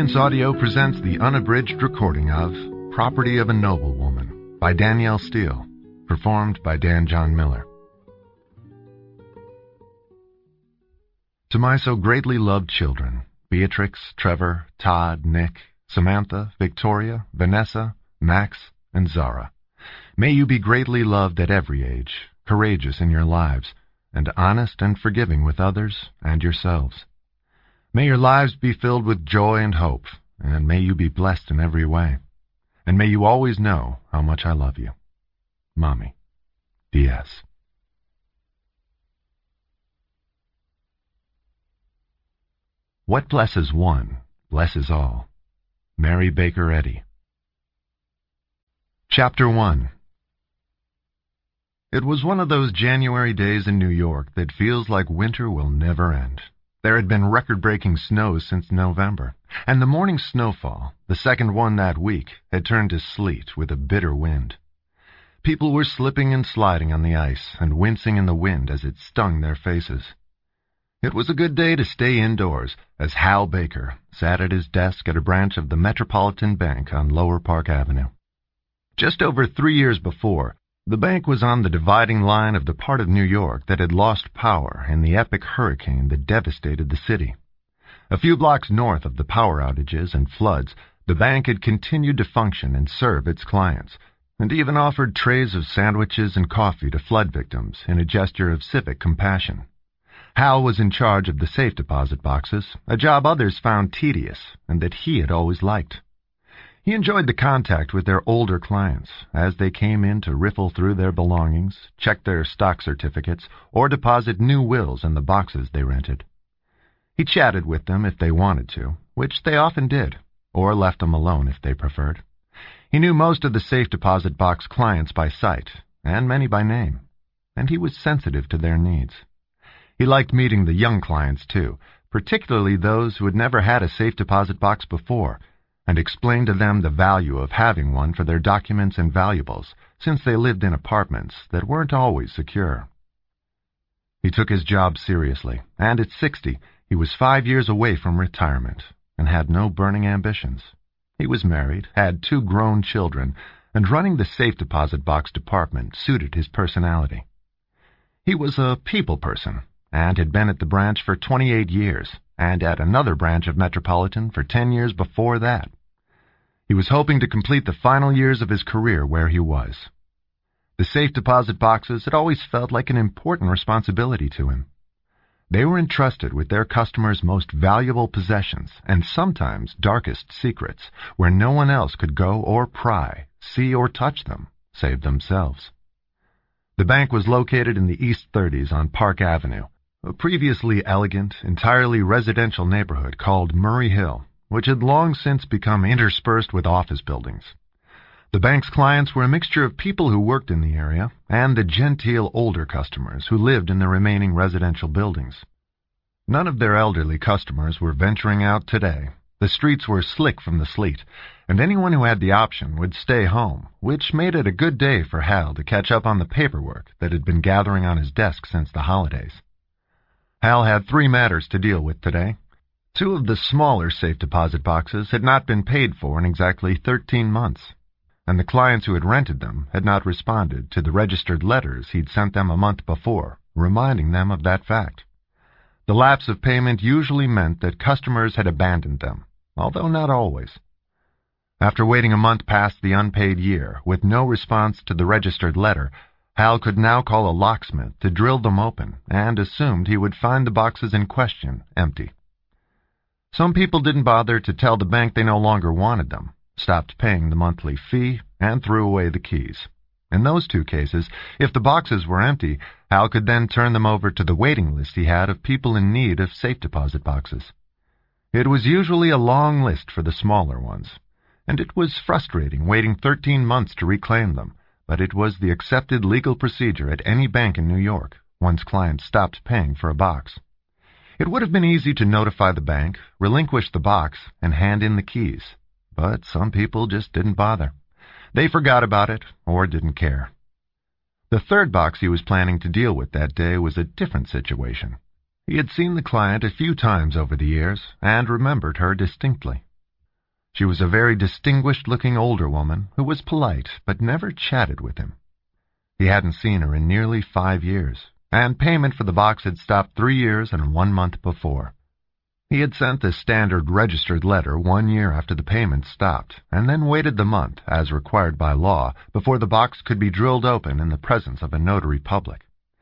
Experience Audio presents the unabridged recording of Property of a Noblewoman by Danielle Steele, performed by Dan John Miller. To my so greatly loved children, Beatrix, Trevor, Todd, Nick, Samantha, Victoria, Vanessa, Max, and Zara, may you be greatly loved at every age, courageous in your lives, and honest and forgiving with others and yourselves. May your lives be filled with joy and hope, and may you be blessed in every way. And may you always know how much I love you. Mommy. D.S. What blesses one, blesses all. Mary Baker Eddy. Chapter 1. It was one of those January days in New York that feels like winter will never end. There had been record-breaking snows since November, and the morning snowfall, the second one that week, had turned to sleet with a bitter wind. People were slipping and sliding on the ice and wincing in the wind as it stung their faces. It was a good day to stay indoors, as Hal Baker sat at his desk at a branch of the Metropolitan Bank on Lower Park Avenue. Just over 3 years before, the bank was on the dividing line of the part of New York that had lost power in the epic hurricane that devastated the city. A few blocks north of the power outages and floods, the bank had continued to function and serve its clients, and even offered trays of sandwiches and coffee to flood victims in a gesture of civic compassion. Hal was in charge of the safe deposit boxes, a job others found tedious and that he had always liked. He enjoyed the contact with their older clients as they came in to riffle through their belongings, check their stock certificates, or deposit new wills in the boxes they rented. He chatted with them if they wanted to, which they often did, or left them alone if they preferred. He knew most of the safe deposit box clients by sight, and many by name, and he was sensitive to their needs. He liked meeting the young clients, too, particularly those who had never had a safe deposit box before, and explained to them the value of having one for their documents and valuables, since they lived in apartments that weren't always secure. He took his job seriously, and at 60, he was 5 years away from retirement, and had no burning ambitions. He was married, had 2 grown children, and running the safe deposit box department suited his personality. He was a people person, and had been at the branch for 28 years, and at another branch of Metropolitan for 10 years before that. He was hoping to complete the final years of his career where he was. The safe deposit boxes had always felt like an important responsibility to him. They were entrusted with their customers' most valuable possessions and sometimes darkest secrets, where no one else could go or pry, see or touch them, save themselves. The bank was located in the East 30s on Park Avenue, a previously elegant, entirely residential neighborhood called Murray Hill, which had long since become interspersed with office buildings. The bank's clients were a mixture of people who worked in the area and the genteel older customers who lived in the remaining residential buildings. None of their elderly customers were venturing out today. The streets were slick from the sleet, and anyone who had the option would stay home, which made it a good day for Hal to catch up on the paperwork that had been gathering on his desk since the holidays. Hal had 3 matters to deal with today. 2 of the smaller safe deposit boxes had not been paid for in exactly 13 months, and the clients who had rented them had not responded to the registered letters he'd sent them a month before, reminding them of that fact. The lapse of payment usually meant that customers had abandoned them, although not always. After waiting a month past the unpaid year, with no response to the registered letter, Hal could now call a locksmith to drill them open, and assumed he would find the boxes in question empty. Some people didn't bother to tell the bank they no longer wanted them, stopped paying the monthly fee, and threw away the keys. In those 2 cases, if the boxes were empty, Hal could then turn them over to the waiting list he had of people in need of safe deposit boxes. It was usually a long list for the smaller ones, and it was frustrating waiting 13 months to reclaim them, but it was the accepted legal procedure at any bank in New York once clients stopped paying for a box. It would have been easy to notify the bank, relinquish the box, and hand in the keys, but some people just didn't bother. They forgot about it or didn't care. The 3rd box he was planning to deal with that day was a different situation. He had seen the client a few times over the years and remembered her distinctly. She was a very distinguished-looking older woman who was polite but never chatted with him. He hadn't seen her in nearly 5 years, and payment for the box had stopped 3 years and 1 month before. He had sent the standard registered letter 1 year after the payment stopped, and then waited the month, as required by law, before the box could be drilled open in the presence of a notary public.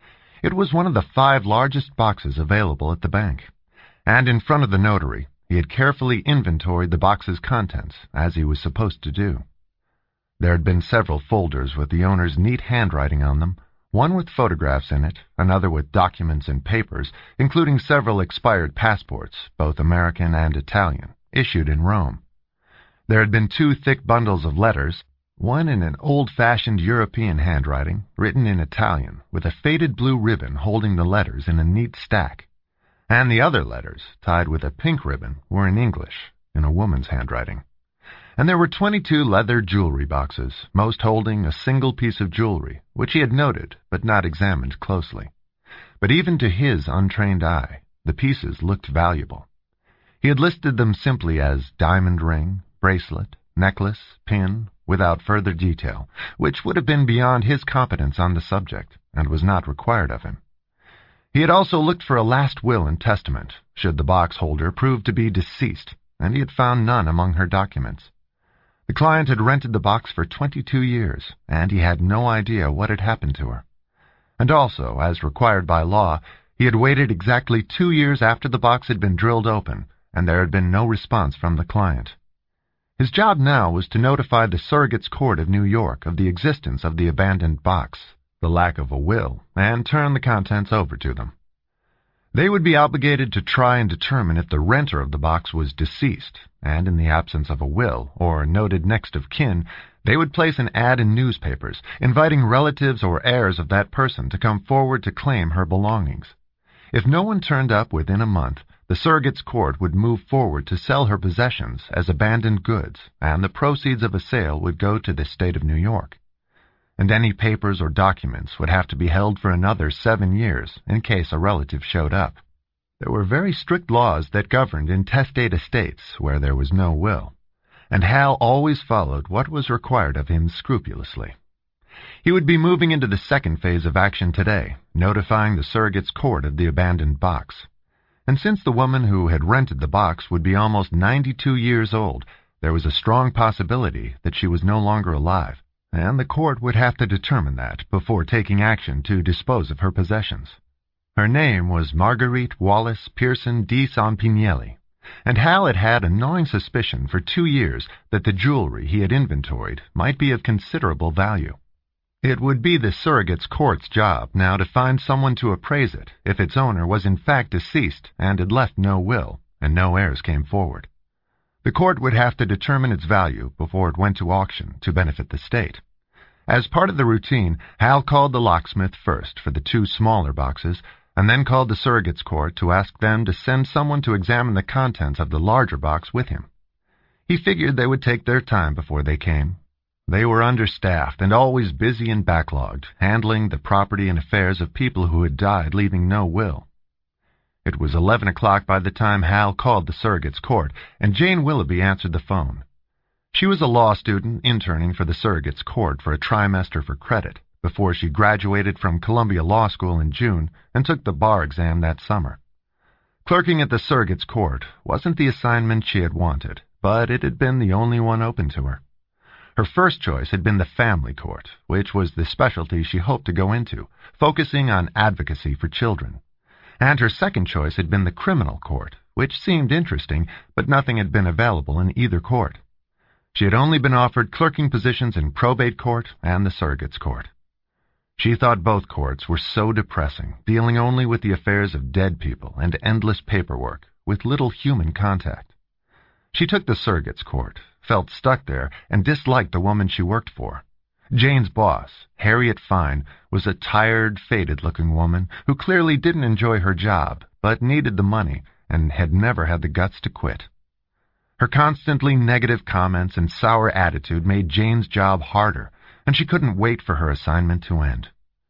It was one of the 5 largest boxes available at the bank, and in front of the notary, he had carefully inventoried the box's contents, as he was supposed to do. There had been several folders with the owner's neat handwriting on them, one with photographs in it, another with documents and papers, including several expired passports, both American and Italian, issued in Rome. There had been 2 thick bundles of letters, one in an old-fashioned European handwriting, written in Italian, with a faded blue ribbon holding the letters in a neat stack, and the other letters, tied with a pink ribbon, were in English, in a woman's handwriting. And there were 22 leather jewelry boxes, most holding a single piece of jewelry, which he had noted but not examined closely. But even to his untrained eye, the pieces looked valuable. He had listed them simply as diamond ring, bracelet, necklace, pin, without further detail, which would have been beyond his competence on the subject, and was not required of him. He had also looked for a last will and testament, should the box holder prove to be deceased, and he had found none among her documents. The client had rented the box for 22 years, and he had no idea what had happened to her. And also, as required by law, he had waited exactly 2 years after the box had been drilled open, and there had been no response from the client. His job now was to notify the Surrogates Court of New York of the existence of the abandoned box, the lack of a will, and turn the contents over to them. They would be obligated to try and determine if the renter of the box was deceased, and in the absence of a will or noted next of kin, they would place an ad in newspapers, inviting relatives or heirs of that person to come forward to claim her belongings. If no one turned up within a month, the Surrogates Court would move forward to sell her possessions as abandoned goods, and the proceeds of a sale would go to the state of New York. And any papers or documents would have to be held for another 7 years in case a relative showed up. There were very strict laws that governed intestate estates where there was no will, and Hal always followed what was required of him scrupulously. He would be moving into the second phase of action today, notifying the Surrogates Court of the abandoned box. And since the woman who had rented the box would be almost 92 years old, there was a strong possibility that she was no longer alive, and the court would have to determine that before taking action to dispose of her possessions. Her name was Marguerite Wallace Pearson di Sanpignelli, and Hal had had a gnawing suspicion for 2 years that the jewelry he had inventoried might be of considerable value. It would be the Surrogates Court's job now to find someone to appraise it if its owner was in fact deceased and had left no will, and no heirs came forward. The court would have to determine its value before it went to auction to benefit the state. As part of the routine, Hal called the locksmith first for the 2 smaller boxes, and then called the Surrogates Court to ask them to send someone to examine the contents of the larger box with him. He figured they would take their time before they came. They were understaffed and always busy and backlogged, handling the property and affairs of people who had died leaving no will. It was 11 o'clock by the time Hal called the Surrogates Court, and Jane Willoughby answered the phone. She was a law student interning for the Surrogates Court for a trimester for credit, before she graduated from Columbia Law School in June and took the bar exam that summer. Clerking at the Surrogates Court wasn't the assignment she had wanted, but it had been the only one open to her. Her first choice had been the family court, which was the specialty she hoped to go into, focusing on advocacy for children. And her second choice had been the criminal court, which seemed interesting, but nothing had been available in either court. She had only been offered clerking positions in probate court and the Surrogates Court. She thought both courts were so depressing, dealing only with the affairs of dead people and endless paperwork, with little human contact. She took the Surrogates Court, felt stuck there, and disliked the woman she worked for. Jane's boss, Harriet Fine, was a tired, faded-looking woman who clearly didn't enjoy her job, but needed the money and had never had the guts to quit. Her constantly negative comments and sour attitude made Jane's job harder, and she couldn't wait for her assignment to end.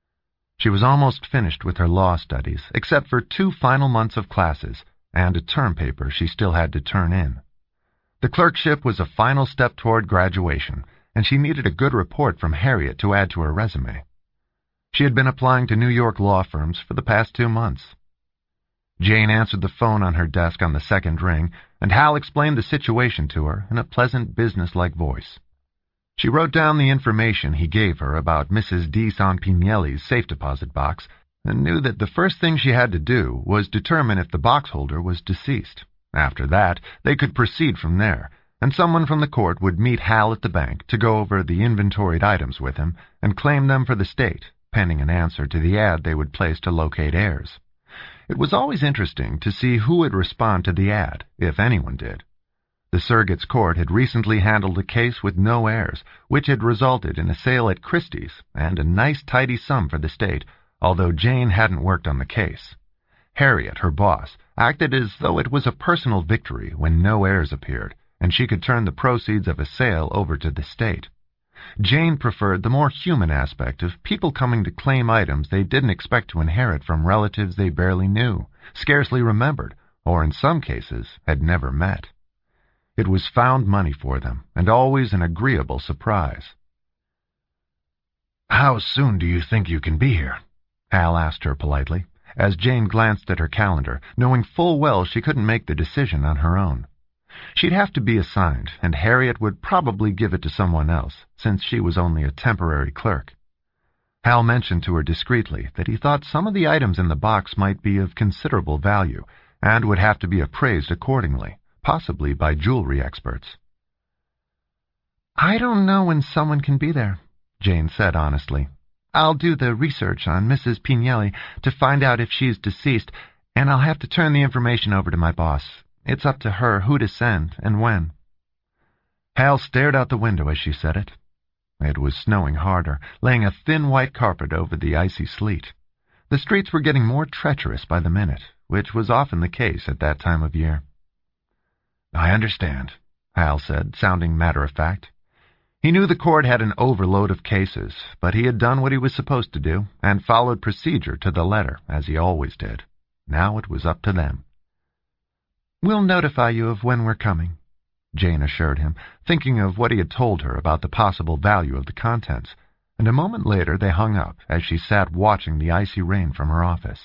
She was almost finished with her law studies, except for 2 final months of classes and a term paper she still had to turn in. The clerkship was a final step toward graduation, and she needed a good report from Harriet to add to her resume. She had been applying to New York law firms for the past 2 months. Jane answered the phone on her desk on the second ring, and Hal explained the situation to her in a pleasant, businesslike voice. She wrote down the information he gave her about Mrs. de Sanpignelli's safe deposit box, and knew that the first thing she had to do was determine if the box holder was deceased. After that, they could proceed from there, and someone from the court would meet Hal at the bank to go over the inventoried items with him and claim them for the state, pending an answer to the ad they would place to locate heirs. It was always interesting to see who would respond to the ad, if anyone did. The surrogate's court had recently handled a case with no heirs, which had resulted in a sale at Christie's and a nice tidy sum for the state, although Jane hadn't worked on the case. Harriet, her boss, acted as though it was a personal victory when no heirs appeared, and she could turn the proceeds of a sale over to the state. Jane preferred the more human aspect of people coming to claim items they didn't expect to inherit from relatives they barely knew, scarcely remembered, or in some cases had never met. It was found money for them, and always an agreeable surprise. "How soon do you think you can be here?" Hal asked her politely, as Jane glanced at her calendar, knowing full well she couldn't make the decision on her own. She'd have to be assigned, and Harriet would probably give it to someone else, since she was only a temporary clerk. Hal mentioned to her discreetly that he thought some of the items in the box might be of considerable value, and would have to be appraised accordingly, possibly by jewelry experts. "I don't know when someone can be there," Jane said honestly. "I'll do the research on Mrs. Pignelli to find out if she's deceased, and I'll have to turn the information over to my boss. It's up to her who to send and when." Hal stared out the window as she said it. It was snowing harder, laying a thin white carpet over the icy sleet. The streets were getting more treacherous by the minute, which was often the case at that time of year. "I understand," Hal said, sounding matter-of-fact. He knew the court had an overload of cases, but he had done what he was supposed to do, and followed procedure to the letter, as he always did. Now it was up to them. "We'll notify you of when we're coming," Jane assured him, thinking of what he had told her about the possible value of the contents, and a moment later they hung up as she sat watching the icy rain from her office.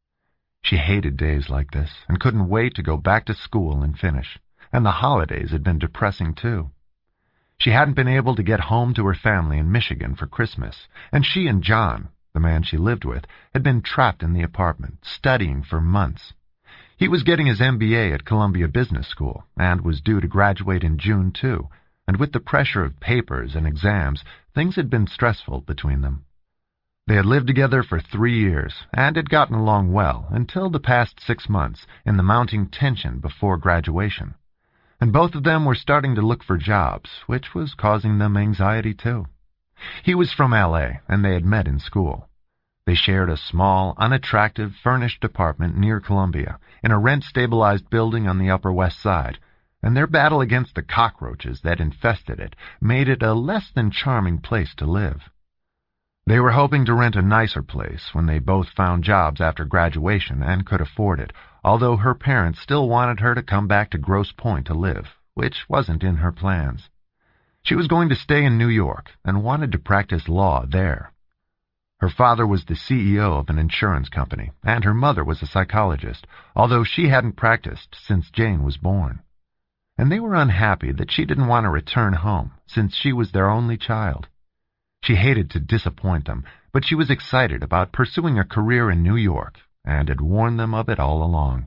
She hated days like this, and couldn't wait to go back to school and finish, and the holidays had been depressing too. She hadn't been able to get home to her family in Michigan for Christmas, and she and John, the man she lived with, had been trapped in the apartment, studying for months. He was getting his MBA at Columbia Business School, and was due to graduate in June too, and with the pressure of papers and exams, things had been stressful between them. They had lived together for 3 years, and had gotten along well until the past 6 months, in the mounting tension before graduation. And both of them were starting to look for jobs, which was causing them anxiety too. He was from L.A., and they had met in school. They shared a small, unattractive, furnished apartment near Columbia, in a rent-stabilized building on the Upper West Side, and their battle against the cockroaches that infested it made it a less-than-charming place to live. They were hoping to rent a nicer place when they both found jobs after graduation and could afford it, although her parents still wanted her to come back to Grosse Pointe to live, which wasn't in her plans. She was going to stay in New York and wanted to practice law there. Her father was the CEO of an insurance company, and her mother was a psychologist, although she hadn't practiced since Jane was born. And they were unhappy that she didn't want to return home, since she was their only child. She hated to disappoint them, but she was excited about pursuing a career in New York, and had warned them of it all along.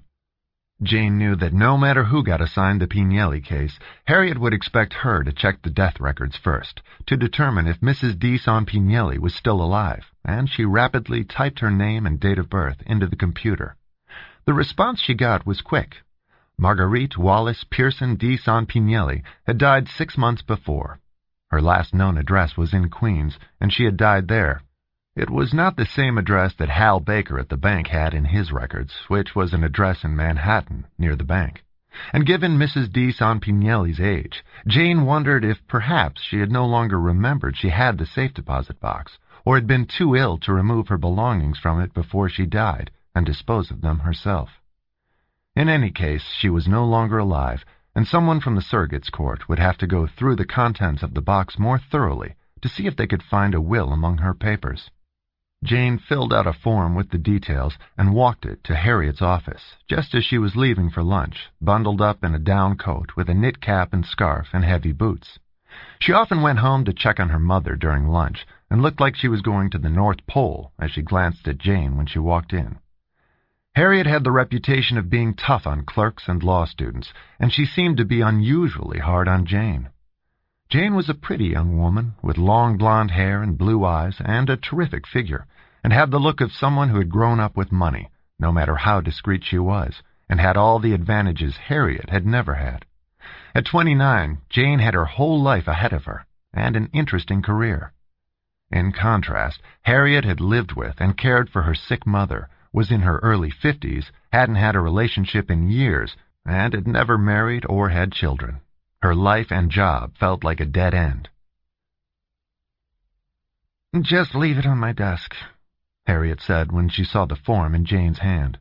Jane knew that no matter who got assigned the Pignelli case, Harriet would expect her to check the death records first, to determine if Mrs. de Sanpignelli was still alive, and she rapidly typed her name and date of birth into the computer. The response she got was quick. Marguerite Wallace Pearson de Sanpignelli had died 6 months before. Her last known address was in Queens, and she had died there. It was not the same address that Hal Baker at the bank had in his records, which was an address in Manhattan, near the bank. And given Mrs. de Sanpignelli's age, Jane wondered if perhaps she had no longer remembered she had the safe deposit box, or had been too ill to remove her belongings from it before she died and dispose of them herself. In any case, she was no longer alive, and someone from the surrogate's court would have to go through the contents of the box more thoroughly to see if they could find a will among her papers. Jane filled out a form with the details and walked it to Harriet's office just as she was leaving for lunch, bundled up in a down coat with a knit cap and scarf and heavy boots. She often went home to check on her mother during lunch and looked like she was going to the North Pole as she glanced at Jane when she walked in. Harriet had the reputation of being tough on clerks and law students, and she seemed to be unusually hard on Jane. Jane was a pretty young woman with long blonde hair and blue eyes and a terrific figure, and had the look of someone who had grown up with money, no matter how discreet she was, and had all the advantages Harriet had never had. At 29, Jane had her whole life ahead of her, and an interesting career. In contrast, Harriet had lived with and cared for her sick mother, was in her early 50s, hadn't had a relationship in years, and had never married or had children. Her life and job felt like a dead end. "Just leave it on my desk," Harriet said when she saw the form in Jane's hand.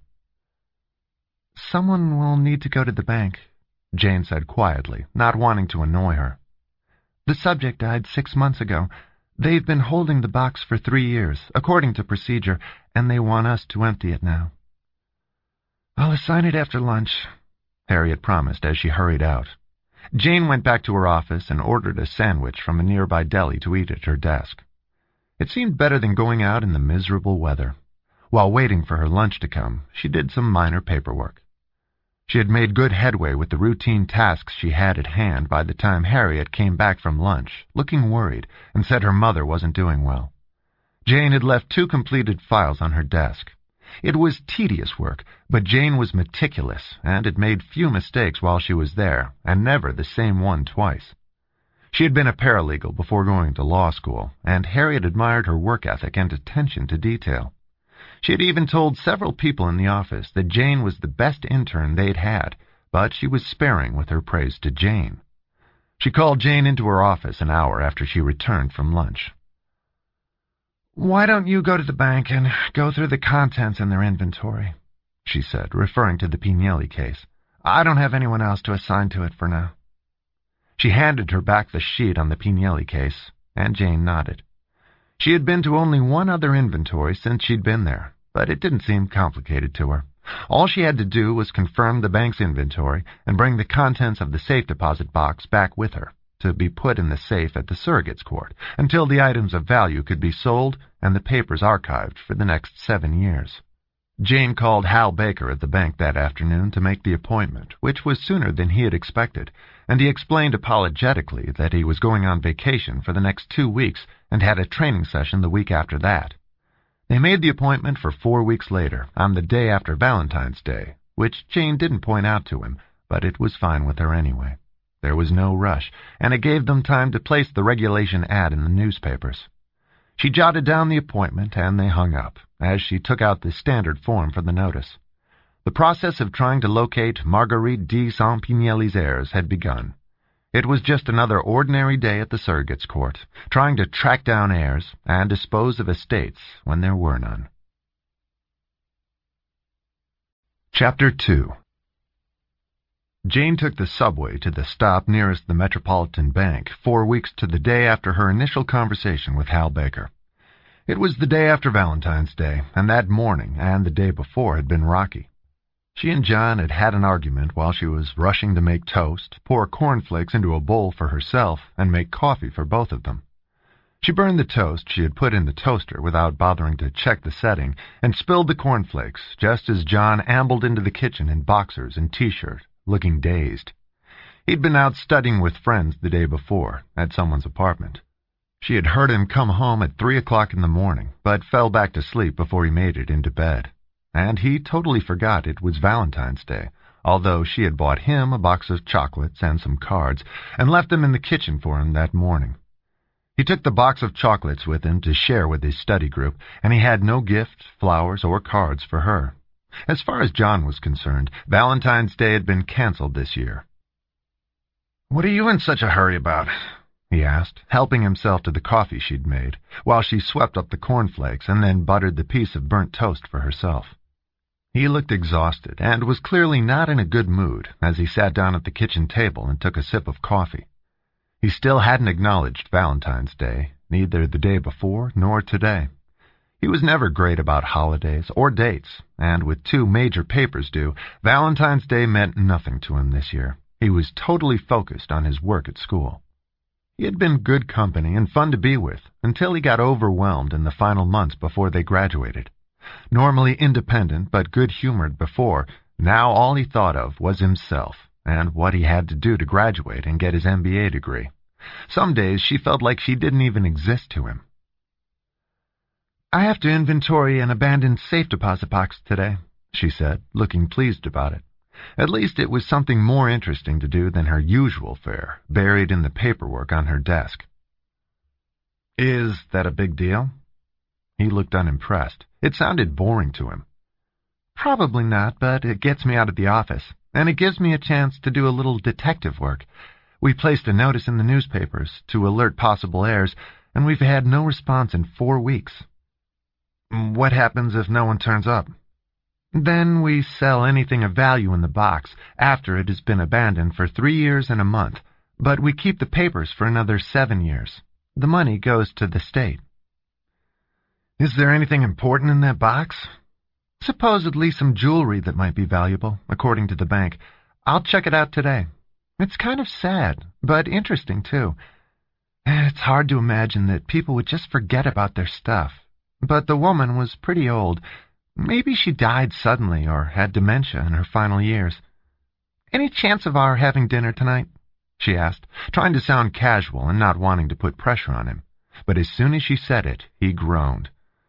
"Someone will need to go to the bank," Jane said quietly, not wanting to annoy her. "The subject died 6 months ago. They've been holding the box for 3 years, according to procedure, and they want us to empty it now." "I'll assign it after lunch," Harriet promised as she hurried out. Jane went back to her office and ordered a sandwich from a nearby deli to eat at her desk. It seemed better than going out in the miserable weather. While waiting for her lunch to come, she did some minor paperwork. She had made good headway with the routine tasks she had at hand by the time Harriet came back from lunch, looking worried, and said her mother wasn't doing well. Jane had left 2 completed files on her desk. It was tedious work, but Jane was meticulous and had made few mistakes while she was there, and never the same one twice. She had been a paralegal before going to law school, and Harriet admired her work ethic and attention to detail. She had even told several people in the office that Jane was the best intern they'd had, but she was sparing with her praise to Jane. She called Jane into her office an hour after she returned from lunch. "Why don't you go to the bank and go through the contents in their inventory?" she said, referring to the Pinelli case. "I don't have anyone else to assign to it for now." She handed her back the sheet on the Pinelli case, and Jane nodded. She had been to only one other inventory since she'd been there, but it didn't seem complicated to her. All she had to do was confirm the bank's inventory and bring the contents of the safe deposit box back with her, to be put in the safe at the surrogate's court, until the items of value could be sold and the papers archived for the next 7 years. Jane called Hal Baker at the bank that afternoon to make the appointment, which was sooner than he had expected, and he explained apologetically that he was going on vacation for the next 2 weeks and had a training session the week after that. They made the appointment for 4 weeks later, on the day after Valentine's Day, which Jane didn't point out to him, but it was fine with her anyway. There was no rush, and it gave them time to place the regulation ad in the newspapers. She jotted down the appointment, and they hung up, as she took out the standard form for the notice. The process of trying to locate Marguerite de Saint-Pinelli's heirs had begun. It was just another ordinary day at the surrogate's court, trying to track down heirs and dispose of estates when there were none. Chapter 2. Jane took the subway to the stop nearest the Metropolitan Bank 4 weeks to the day after her initial conversation with Hal Baker. It was the day after Valentine's Day, and that morning and the day before had been rocky. She and John had had an argument while she was rushing to make toast, pour cornflakes into a bowl for herself, and make coffee for both of them. She burned the toast she had put in the toaster without bothering to check the setting, and spilled the cornflakes just as John ambled into the kitchen in boxers and T-shirt, looking dazed. He'd been out studying with friends the day before, at someone's apartment. She had heard him come home at 3 o'clock in the morning, but fell back to sleep before he made it into bed. And he totally forgot it was Valentine's Day, although she had bought him a box of chocolates and some cards, and left them in the kitchen for him that morning. He took the box of chocolates with him to share with his study group, and he had no gift, flowers, or cards for her. As far as John was concerned, Valentine's Day had been canceled this year. "What are you in such a hurry about?" he asked, helping himself to the coffee she'd made, while she swept up the cornflakes and then buttered the piece of burnt toast for herself. He looked exhausted and was clearly not in a good mood as he sat down at the kitchen table and took a sip of coffee. He still hadn't acknowledged Valentine's Day, neither the day before nor today. He was never great about holidays or dates, and with 2 major papers due, Valentine's Day meant nothing to him this year. He was totally focused on his work at school. He had been good company and fun to be with until he got overwhelmed in the final months before they graduated. Normally independent but good-humored before, now all he thought of was himself and what he had to do to graduate and get his MBA degree. Some days she felt like she didn't even exist to him. "I have to inventory an abandoned safe deposit box today," she said, looking pleased about it. At least it was something more interesting to do than her usual fare, buried in the paperwork on her desk. "Is that a big deal?" He looked unimpressed. It sounded boring to him. "Probably not, but it gets me out of the office, and it gives me a chance to do a little detective work. We placed a notice in the newspapers to alert possible heirs, and we've had no response in 4 weeks. "What happens if no one turns up?" "Then we sell anything of value in the box after it has been abandoned for 3 years and a month, but we keep the papers for another 7 years. The money goes to the state." "Is there anything important in that box?" "Supposedly some jewelry that might be valuable, according to the bank. I'll check it out today. It's kind of sad, but interesting, too. It's hard to imagine that people would just forget about their stuff. But the woman was pretty old. Maybe she died suddenly or had dementia in her final years. Any chance of our having dinner tonight?" she asked, trying to sound casual and not wanting to put pressure on him. But as soon as she said it, he groaned.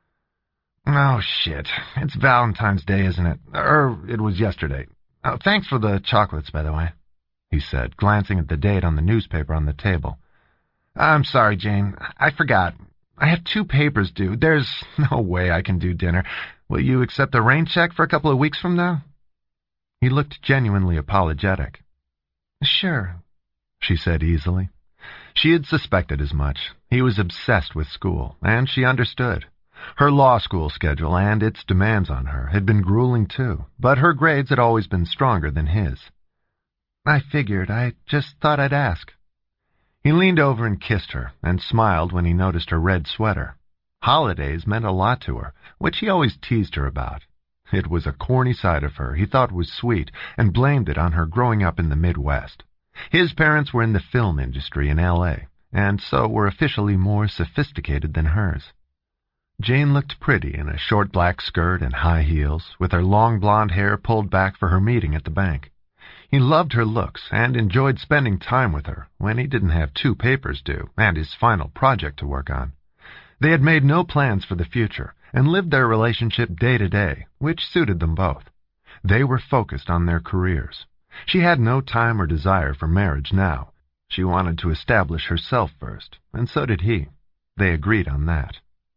"Oh, shit. It's Valentine's Day, isn't it? It was yesterday. Thanks for the chocolates, by the way," he said, glancing at the date on the newspaper on the table. "I'm sorry, Jane. I forgot. I have 2 papers due. There's no way I can do dinner. Will you accept a rain check for a couple of weeks from now?" He looked genuinely apologetic. "Sure," she said easily. She had suspected as much. He was obsessed with school, and she understood. Her law school schedule and its demands on her had been grueling too, but her grades had always been stronger than his. "I figured. I just thought I'd ask." He leaned over and kissed her, and smiled when he noticed her red sweater. Holidays meant a lot to her, which he always teased her about. It was a corny side of her he thought was sweet, and blamed it on her growing up in the Midwest. His parents were in the film industry in L.A., and so were officially more sophisticated than hers. Jane looked pretty in a short black skirt and high heels, with her long blonde hair pulled back for her meeting at the bank. He loved her looks and enjoyed spending time with her when he didn't have 2 papers due and his final project to work on. They had made no plans for the future and lived their relationship day to day, which suited them both. They were focused on their careers. She had no time or desire for marriage now. She wanted to establish herself first, and so did he. They agreed on that.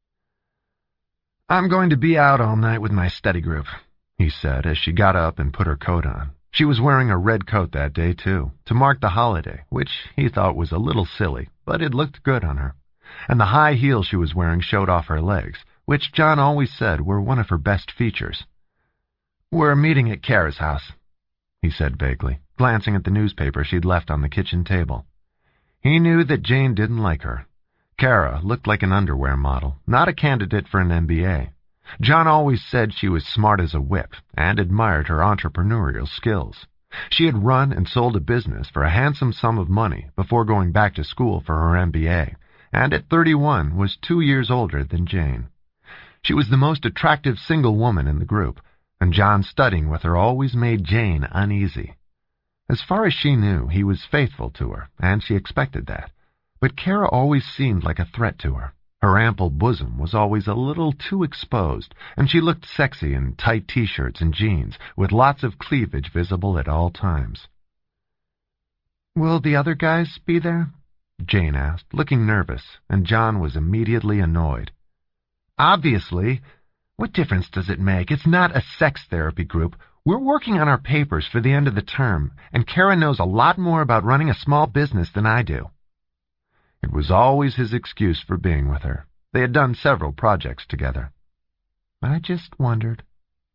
"I'm going to be out all night with my study group," he said as she got up and put her coat on. She was wearing a red coat that day, too, to mark the holiday, which he thought was a little silly, but it looked good on her. And the high heels she was wearing showed off her legs, which John always said were one of her best features. "We're meeting at Kara's house," he said vaguely, glancing at the newspaper she'd left on the kitchen table. He knew that Jane didn't like her. Kara looked like an underwear model, not a candidate for an MBA. John always said she was smart as a whip and admired her entrepreneurial skills. She had run and sold a business for a handsome sum of money before going back to school for her MBA, and at 31 was 2 years older than Jane. She was the most attractive single woman in the group, and John studying with her always made Jane uneasy. As far as she knew, he was faithful to her, and she expected that. But Kara always seemed like a threat to her. Her ample bosom was always a little too exposed, and she looked sexy in tight T-shirts and jeans, with lots of cleavage visible at all times. "Will the other guys be there?" Jane asked, looking nervous, and John was immediately annoyed. "Obviously. What difference does it make? It's not a sex therapy group. We're working on our papers for the end of the term, and Kara knows a lot more about running a small business than I do." It was always his excuse for being with her. They had done several projects together. "I just wondered."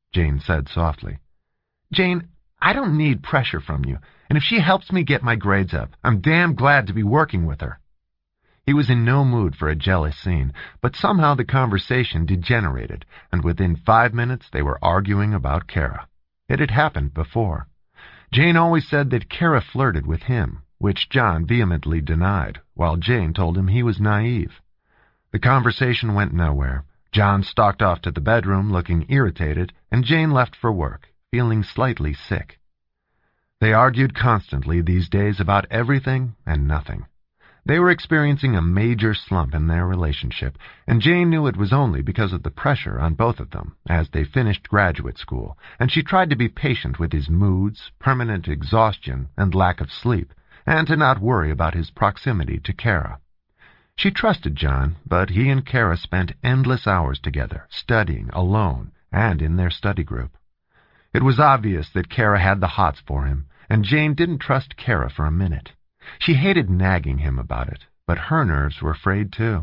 Jane said softly. "Jane, I don't need pressure from you, and if she helps me get my grades up, I'm damn glad to be working with her." He was in no mood for a jealous scene, but somehow the conversation degenerated, and within 5 minutes they were arguing about Kara. It had happened before. Jane always said that Kara flirted with him, which John vehemently denied, while Jane told him he was naive. The conversation went nowhere. John stalked off to the bedroom, looking irritated, and Jane left for work, feeling slightly sick. They argued constantly these days about everything and nothing. They were experiencing a major slump in their relationship, and Jane knew it was only because of the pressure on both of them as they finished graduate school, and she tried to be patient with his moods, permanent exhaustion, and lack of sleep, and to not worry about his proximity to Kara. She trusted John, but he and Kara spent endless hours together, studying alone and in their study group. It was obvious that Kara had the hots for him, and Jane didn't trust Kara for a minute. She hated nagging him about it, but her nerves were frayed too.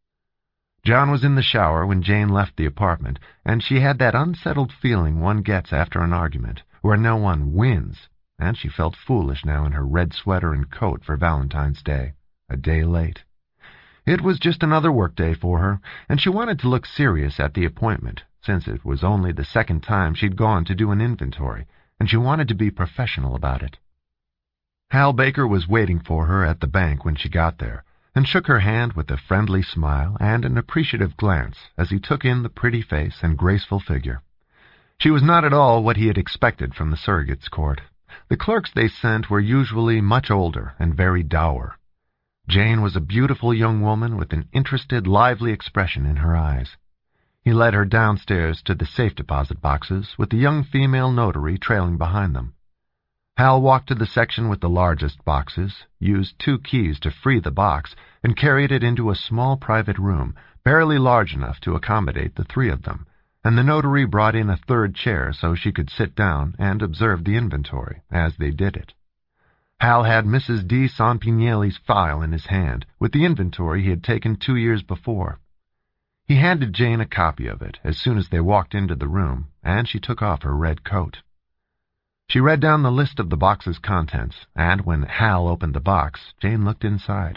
John was in the shower when Jane left the apartment, and she had that unsettled feeling one gets after an argument, where no one wins, and she felt foolish now in her red sweater and coat for Valentine's Day, a day late. It was just another workday for her, and she wanted to look serious at the appointment, since it was only the second time she'd gone to do an inventory, and she wanted to be professional about it. Hal Baker was waiting for her at the bank when she got there, and shook her hand with a friendly smile and an appreciative glance as he took in the pretty face and graceful figure. She was not at all what he had expected from the surrogates' court. The clerks they sent were usually much older and very dour. Jane was a beautiful young woman with an interested, lively expression in her eyes. He led her downstairs to the safe deposit boxes, with the young female notary trailing behind them. Hal walked to the section with the largest boxes, used 2 keys to free the box, and carried it into a small private room, barely large enough to accommodate the 3 of them, and the notary brought in a 3rd chair so she could sit down and observe the inventory as they did it. Hal had Mrs. de Sanpinielli's file in his hand, with the inventory he had taken 2 years before. He handed Jane a copy of it as soon as they walked into the room, and she took off her red coat. She read down the list of the box's contents, and when Hal opened the box, Jane looked inside.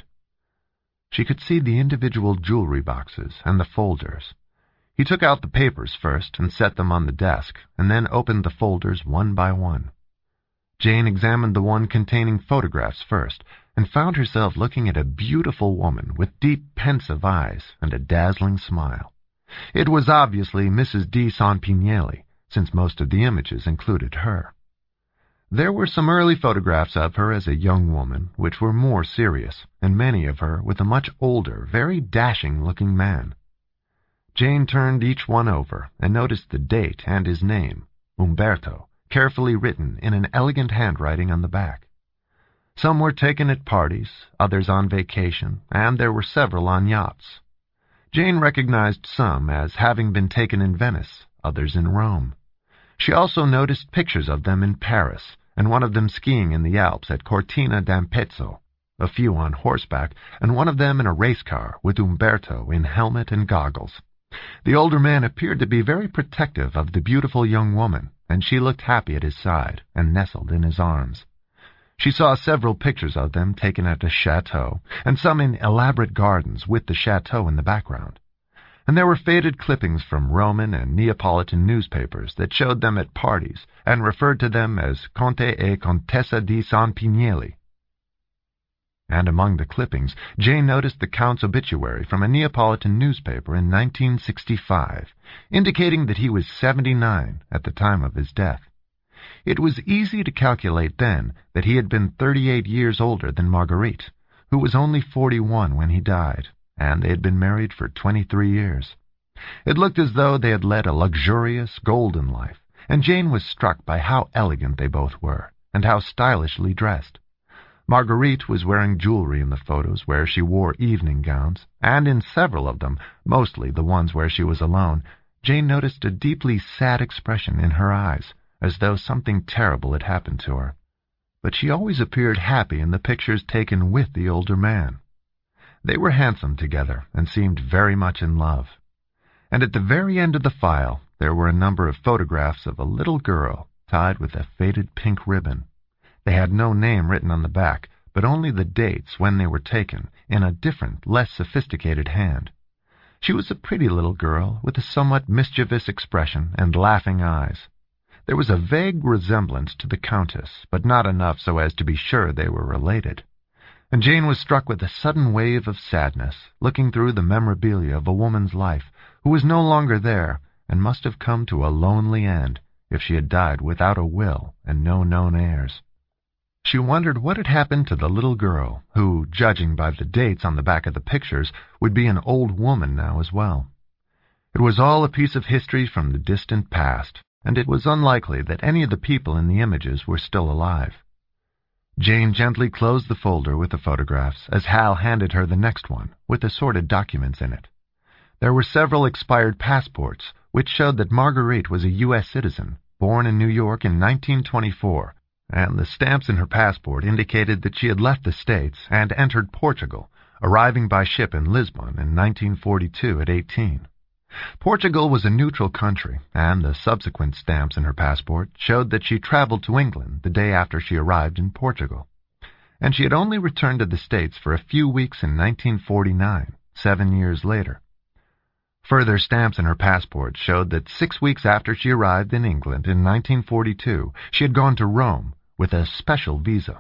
She could see the individual jewelry boxes and the folders. He took out the papers first and set them on the desk, and then opened the folders one by one. Jane examined the one containing photographs first, and found herself looking at a beautiful woman with deep, pensive eyes and a dazzling smile. It was obviously Mrs. de Sanpinielli, since most of the images included her. There were some early photographs of her as a young woman, which were more serious, and many of her with a much older, very dashing-looking man. Jane turned each one over and noticed the date and his name, Umberto, carefully written in an elegant handwriting on the back. Some were taken at parties, others on vacation, and there were several on yachts. Jane recognized some as having been taken in Venice, others in Rome. She also noticed pictures of them in Paris, and one of them skiing in the Alps at Cortina d'Ampezzo, a few on horseback, and one of them in a race car with Umberto in helmet and goggles. The older man appeared to be very protective of the beautiful young woman, and she looked happy at his side and nestled in his arms. She saw several pictures of them taken at a chateau, and some in elaborate gardens with the chateau in the background. And there were faded clippings from Roman and Neapolitan newspapers that showed them at parties and referred to them as Conte e Contessa di Sanpinielli. And among the clippings, Jane noticed the Count's obituary from a Neapolitan newspaper in 1965, indicating that he was 79 at the time of his death. It was easy to calculate then that he had been 38 years older than Marguerite, who was only 41 when he died, and they had been married for 23 years. It looked as though they had led a luxurious, golden life, and Jane was struck by how elegant they both were, and how stylishly dressed. Marguerite was wearing jewelry in the photos where she wore evening gowns, and in several of them, mostly the ones where she was alone, Jane noticed a deeply sad expression in her eyes, as though something terrible had happened to her. But she always appeared happy in the pictures taken with the older man. They were handsome together and seemed very much in love. And at the very end of the file, there were a number of photographs of a little girl tied with a faded pink ribbon. They had no name written on the back, but only the dates when they were taken, in a different, less sophisticated hand. She was a pretty little girl with a somewhat mischievous expression and laughing eyes. There was a vague resemblance to the Countess, but not enough so as to be sure they were related. And Jane was struck with a sudden wave of sadness, looking through the memorabilia of a woman's life who was no longer there and must have come to a lonely end if she had died without a will and no known heirs. She wondered what had happened to the little girl, who, judging by the dates on the back of the pictures, would be an old woman now as well. It was all a piece of history from the distant past, and it was unlikely that any of the people in the images were still alive. Jane gently closed the folder with the photographs as Hal handed her the next one, with assorted documents in it. There were several expired passports, which showed that Marguerite was a U.S. citizen, born in New York in 1924, and the stamps in her passport indicated that she had left the States and entered Portugal, arriving by ship in Lisbon in 1942 at 18. Portugal was a neutral country, and the subsequent stamps in her passport showed that she traveled to England the day after she arrived in Portugal. And she had only returned to the States for a few weeks in 1949, 7 years later. Further stamps in her passport showed that 6 weeks after she arrived in England in 1942, she had gone to Rome with a special visa.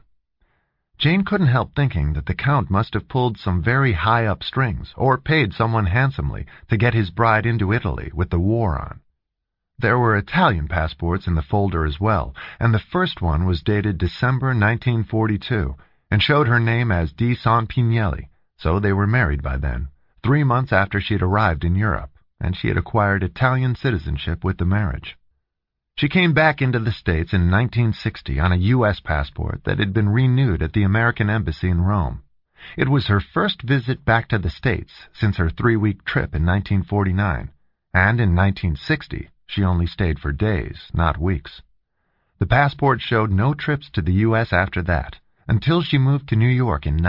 Jane couldn't help thinking that the Count must have pulled some very high-up strings, or paid someone handsomely to get his bride into Italy with the war on. There were Italian passports in the folder as well, and the first one was dated December 1942, and showed her name as Di San Pignelli, so they were married by then, 3 months after she had arrived in Europe, and she had acquired Italian citizenship with the marriage. She came back into the States in 1960 on a U.S. passport that had been renewed at the American Embassy in Rome. It was her first visit back to the States since her 3-week trip in 1949, and in 1960 she only stayed for days, not weeks. The passport showed no trips to the U.S. after that, until she moved to New York in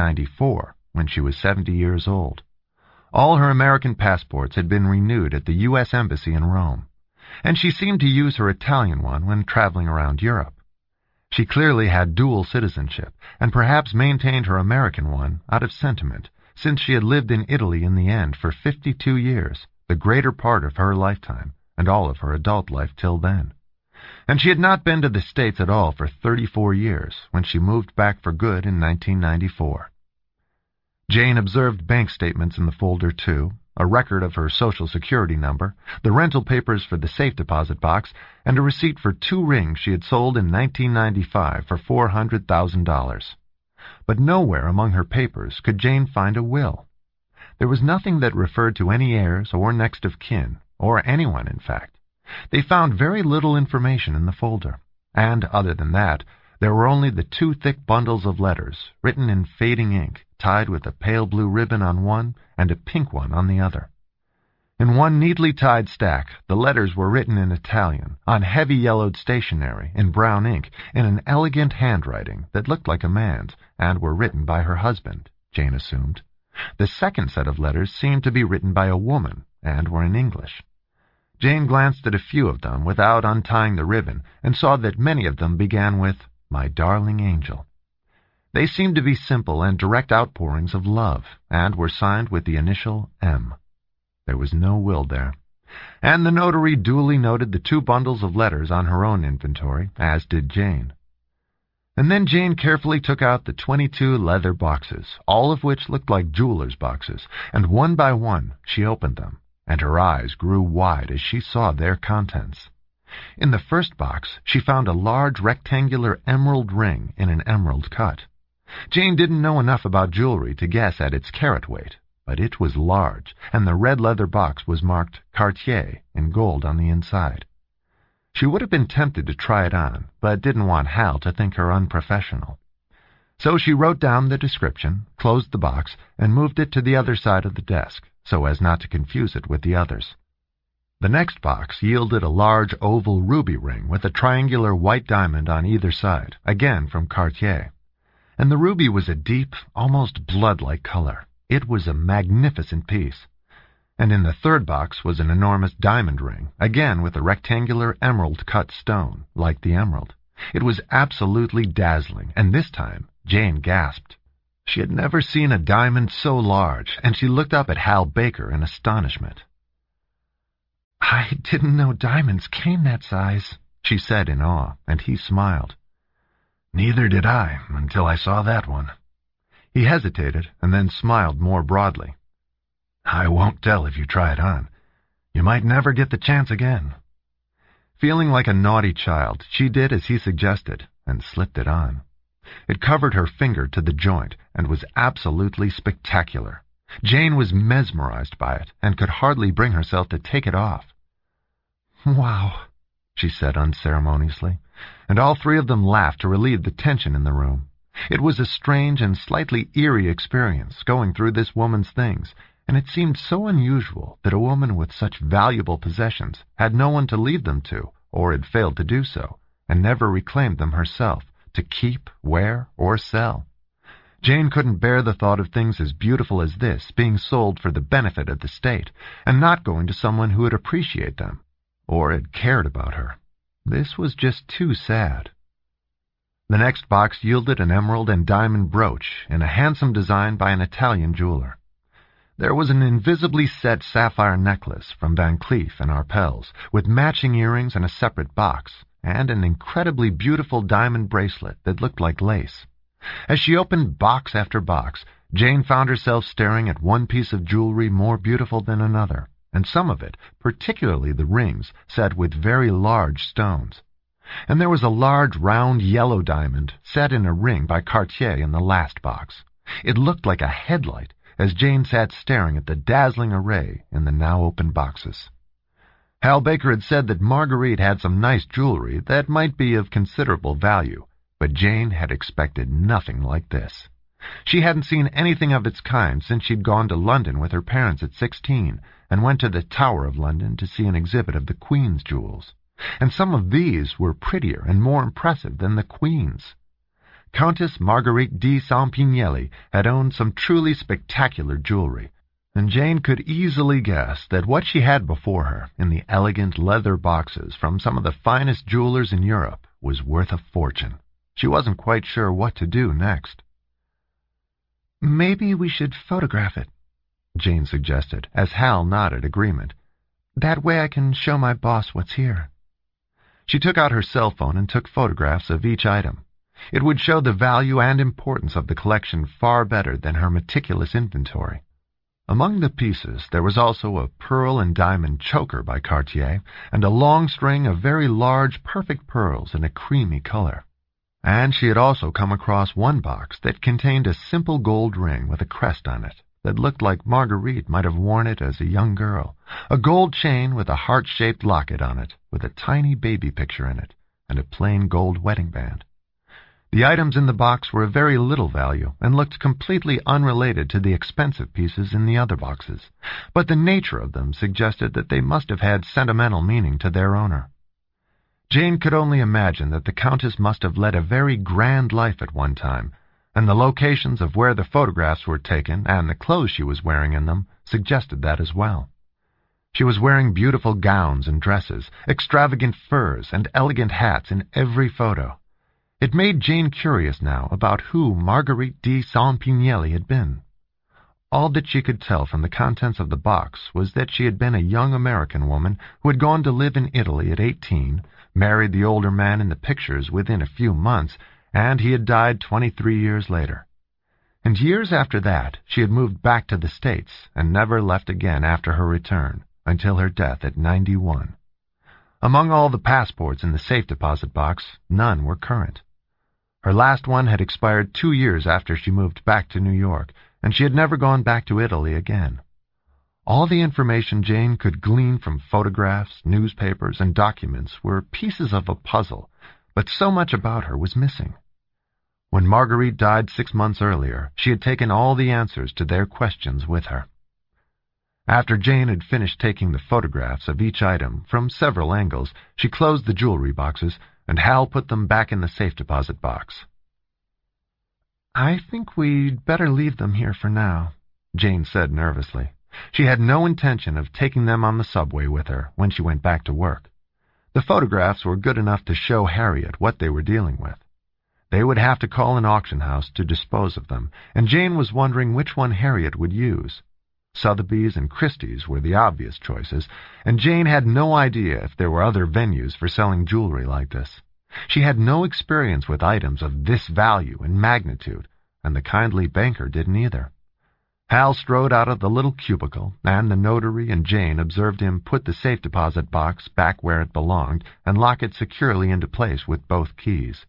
1994, when she was 70 years old. All her American passports had been renewed at the U.S. Embassy in Rome, and she seemed to use her Italian one when traveling around Europe. She clearly had dual citizenship, and perhaps maintained her American one out of sentiment, since she had lived in Italy in the end for 52 years, the greater part of her lifetime, and all of her adult life till then. And she had not been to the States at all for 34 years, when she moved back for good in 1994. Jane observed bank statements in the folder, too, a record of her Social Security number, the rental papers for the safe deposit box, and a receipt for 2 rings she had sold in 1995 for $400,000. But nowhere among her papers could Jane find a will. There was nothing that referred to any heirs or next of kin, or anyone, in fact. They found very little information in the folder, and, other than that, there were only the 2 thick bundles of letters, written in fading ink, tied with a pale blue ribbon on one and a pink one on the other. In one neatly tied stack, the letters were written in Italian, on heavy yellowed stationery, in brown ink, in an elegant handwriting that looked like a man's, and were written by her husband, Jane assumed. The second set of letters seemed to be written by a woman, and were in English. Jane glanced at a few of them without untying the ribbon, and saw that many of them began with, "My darling angel." They seemed to be simple and direct outpourings of love, and were signed with the initial M. There was no will there, and the notary duly noted the 2 bundles of letters on her own inventory, as did Jane. And then Jane carefully took out the 22 leather boxes, all of which looked like jewelers' boxes, and one by one she opened them, and her eyes grew wide as she saw their contents. In the first box she found a large rectangular emerald ring in an emerald cut. Jane didn't know enough about jewelry to guess at its carat weight, but it was large, and the red leather box was marked Cartier in gold on the inside. She would have been tempted to try it on, but didn't want Hal to think her unprofessional. So she wrote down the description, closed the box, and moved it to the other side of the desk, so as not to confuse it with the others. The next box yielded a large oval ruby ring with a triangular white diamond on either side, again from Cartier. And the ruby was a deep, almost blood-like color. It was a magnificent piece. And in the third box was an enormous diamond ring, again with a rectangular emerald-cut stone, like the emerald. It was absolutely dazzling, and this time Jane gasped. She had never seen a diamond so large, and she looked up at Hal Baker in astonishment. "I didn't know diamonds came that size," she said in awe, and he smiled. "Neither did I, until I saw that one." He hesitated, and then smiled more broadly. "I won't tell if you try it on. You might never get the chance again." Feeling like a naughty child, she did as he suggested, and slipped it on. It covered her finger to the joint, and was absolutely spectacular. Jane was mesmerized by it, and could hardly bring herself to take it off. "Wow," she said unceremoniously, and all three of them laughed to relieve the tension in the room. It was a strange and slightly eerie experience, going through this woman's things, and it seemed so unusual that a woman with such valuable possessions had no one to leave them to, or had failed to do so, and never reclaimed them herself, to keep, wear, or sell. Jane couldn't bear the thought of things as beautiful as this being sold for the benefit of the state, and not going to someone who would appreciate them, or had cared about her. This was just too sad. The next box yielded an emerald and diamond brooch in a handsome design by an Italian jeweler. There was an invisibly set sapphire necklace from Van Cleef and Arpels, with matching earrings in a separate box, and an incredibly beautiful diamond bracelet that looked like lace. As she opened box after box, Jane found herself staring at one piece of jewelry more beautiful than another, and some of it, particularly the rings, set with very large stones. And there was a large round yellow diamond set in a ring by Cartier in the last box. It looked like a headlight as Jane sat staring at the dazzling array in the now open boxes. Hal Baker had said that Marguerite had some nice jewelry that might be of considerable value, but Jane had expected nothing like this. She hadn't seen anything of its kind since she'd gone to London with her parents at 16 and went to the Tower of London to see an exhibit of the Queen's jewels. And some of these were prettier and more impressive than the Queen's. Countess Marguerite de Saint-Pignelli had owned some truly spectacular jewelry, and Jane could easily guess that what she had before her in the elegant leather boxes from some of the finest jewelers in Europe was worth a fortune. She wasn't quite sure what to do next. "Maybe we should photograph it," Jane suggested, as Hal nodded agreement. "That way I can show my boss what's here." She took out her cell phone and took photographs of each item. It would show the value and importance of the collection far better than her meticulous inventory. Among the pieces there was also a pearl and diamond choker by Cartier, and a long string of very large, perfect pearls in a creamy color. And she had also come across one box that contained a simple gold ring with a crest on it that looked like Marguerite might have worn it as a young girl, a gold chain with a heart-shaped locket on it, with a tiny baby picture in it, and a plain gold wedding band. The items in the box were of very little value and looked completely unrelated to the expensive pieces in the other boxes, but the nature of them suggested that they must have had sentimental meaning to their owner. Jane could only imagine that the Countess must have led a very grand life at one time, and the locations of where the photographs were taken and the clothes she was wearing in them suggested that as well. She was wearing beautiful gowns and dresses, extravagant furs, and elegant hats in every photo. It made Jane curious now about who Marguerite de Saint-Pignelli had been. All that she could tell from the contents of the box was that she had been a young American woman who had gone to live in Italy at 18, married the older man in the pictures within a few months, and he had died 23 years later. And years after that, she had moved back to the States and never left again after her return, until her death at 91. Among all the passports in the safe deposit box, none were current. Her last one had expired 2 years after she moved back to New York, and she had never gone back to Italy again. All the information Jane could glean from photographs, newspapers, and documents were pieces of a puzzle, but so much about her was missing. When Marguerite died 6 months earlier, she had taken all the answers to their questions with her. After Jane had finished taking the photographs of each item from several angles, she closed the jewelry boxes, and Hal put them back in the safe deposit box. "I think we'd better leave them here for now," Jane said nervously. She had no intention of taking them on the subway with her when she went back to work. The photographs were good enough to show Harriet what they were dealing with. They would have to call an auction house to dispose of them, and Jane was wondering which one Harriet would use. Sotheby's and Christie's were the obvious choices, and Jane had no idea if there were other venues for selling jewelry like this. She had no experience with items of this value and magnitude, and the kindly banker didn't either. Hal strode out of the little cubicle, and the notary and Jane observed him put the safe deposit box back where it belonged and lock it securely into place with both keys.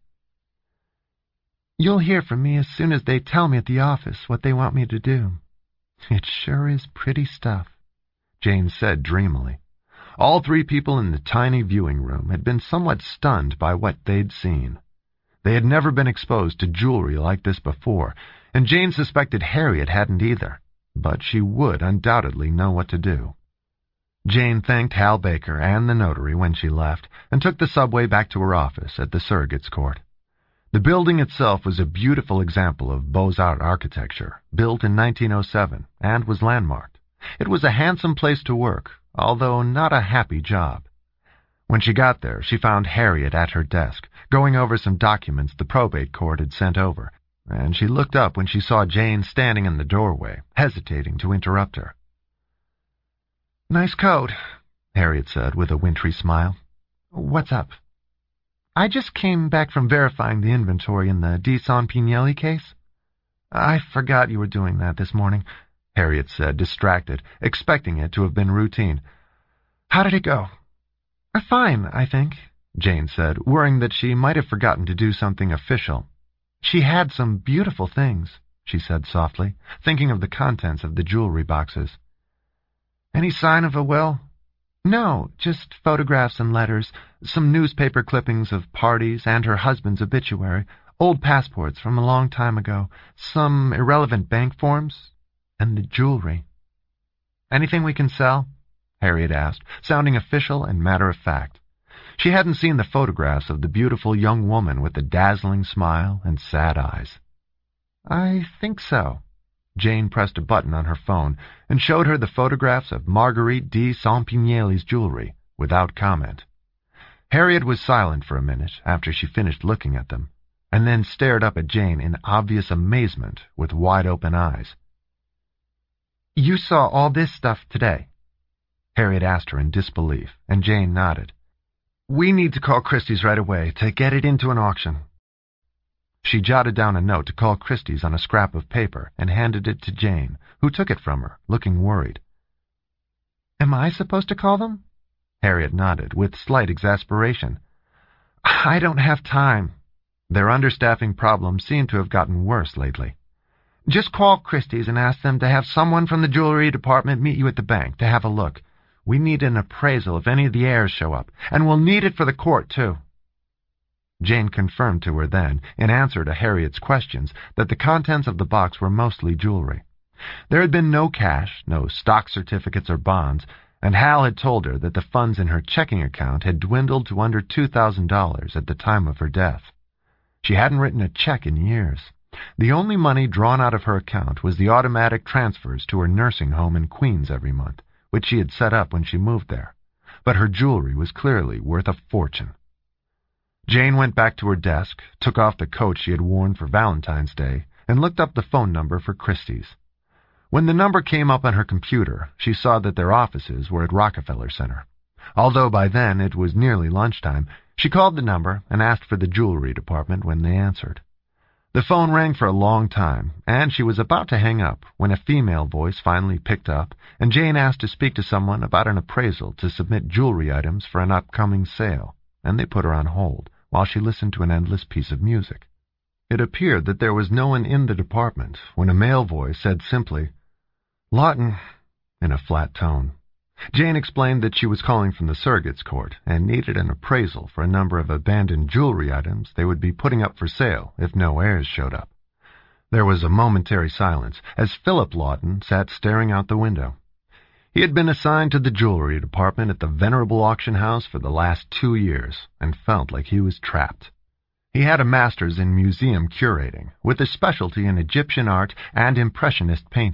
"You'll hear from me as soon as they tell me at the office what they want me to do. It sure is pretty stuff," Jane said dreamily. All three people in the tiny viewing room had been somewhat stunned by what they'd seen. They had never been exposed to jewelry like this before, and Jane suspected Harriet hadn't either, but she would undoubtedly know what to do. Jane thanked Hal Baker and the notary when she left, and took the subway back to her office at the Surrogates Court. The building itself was a beautiful example of Beaux-Arts architecture, built in 1907, and was landmarked. It was a handsome place to work, although not a happy job. When she got there, she found Harriet at her desk, going over some documents the probate court had sent over, and she looked up when she saw Jane standing in the doorway, hesitating to interrupt her. "Nice coat," Harriet said with a wintry smile. "What's up?" "I just came back from verifying the inventory in the De Saint-Pignelli case." "I forgot you were doing that this morning," Harriet said, distracted, expecting it to have been routine. "How did it go?" "Fine, I think," Jane said, worrying that she might have forgotten to do something official. "She had some beautiful things," she said softly, thinking of the contents of the jewelry boxes. "Any sign of a will?" "No, just photographs and letters, some newspaper clippings of parties and her husband's obituary, old passports from a long time ago, some irrelevant bank forms, and the jewelry." "Anything we can sell?" Harriet asked, sounding official and matter-of-fact. She hadn't seen the photographs of the beautiful young woman with the dazzling smile and sad eyes. "I think so." Jane pressed a button on her phone and showed her the photographs of Marguerite de Saint-Pignelli's jewelry, without comment. Harriet was silent for a minute after she finished looking at them, and then stared up at Jane in obvious amazement with wide-open eyes. "You saw all this stuff today?" Harriet asked her in disbelief, and Jane nodded. "We need to call Christie's right away to get it into an auction." She jotted down a note to call Christie's on a scrap of paper and handed it to Jane, who took it from her, looking worried. "Am I supposed to call them?" Harriet nodded, with slight exasperation. "I don't have time." Their understaffing problem seemed to have gotten worse lately. "Just call Christie's and ask them to have someone from the jewelry department meet you at the bank to have a look. We need an appraisal if any of the heirs show up, and we'll need it for the court, too." Jane confirmed to her then, in answer to Harriet's questions, that the contents of the box were mostly jewelry. There had been no cash, no stock certificates or bonds, and Hal had told her that the funds in her checking account had dwindled to under $2,000 at the time of her death. She hadn't written a check in years. The only money drawn out of her account was the automatic transfers to her nursing home in Queens every month, which she had set up when she moved there. But her jewelry was clearly worth a fortune. Jane went back to her desk, took off the coat she had worn for Valentine's Day, and looked up the phone number for Christie's. When the number came up on her computer, she saw that their offices were at Rockefeller Center. Although by then it was nearly lunchtime, she called the number and asked for the jewelry department when they answered. The phone rang for a long time, and she was about to hang up when a female voice finally picked up, and Jane asked to speak to someone about an appraisal to submit jewelry items for an upcoming sale, and they put her on hold while she listened to an endless piece of music. It appeared that there was no one in the department when a male voice said simply, "Lawton," in a flat tone. Jane explained that she was calling from the Surrogates Court and needed an appraisal for a number of abandoned jewelry items they would be putting up for sale if no heirs showed up. There was a momentary silence as Philip Lawton sat staring out the window. He had been assigned to the jewelry department at the venerable auction house for the last 2 years and felt like he was trapped. He had a master's in museum curating, with a specialty in Egyptian art and Impressionist paintings,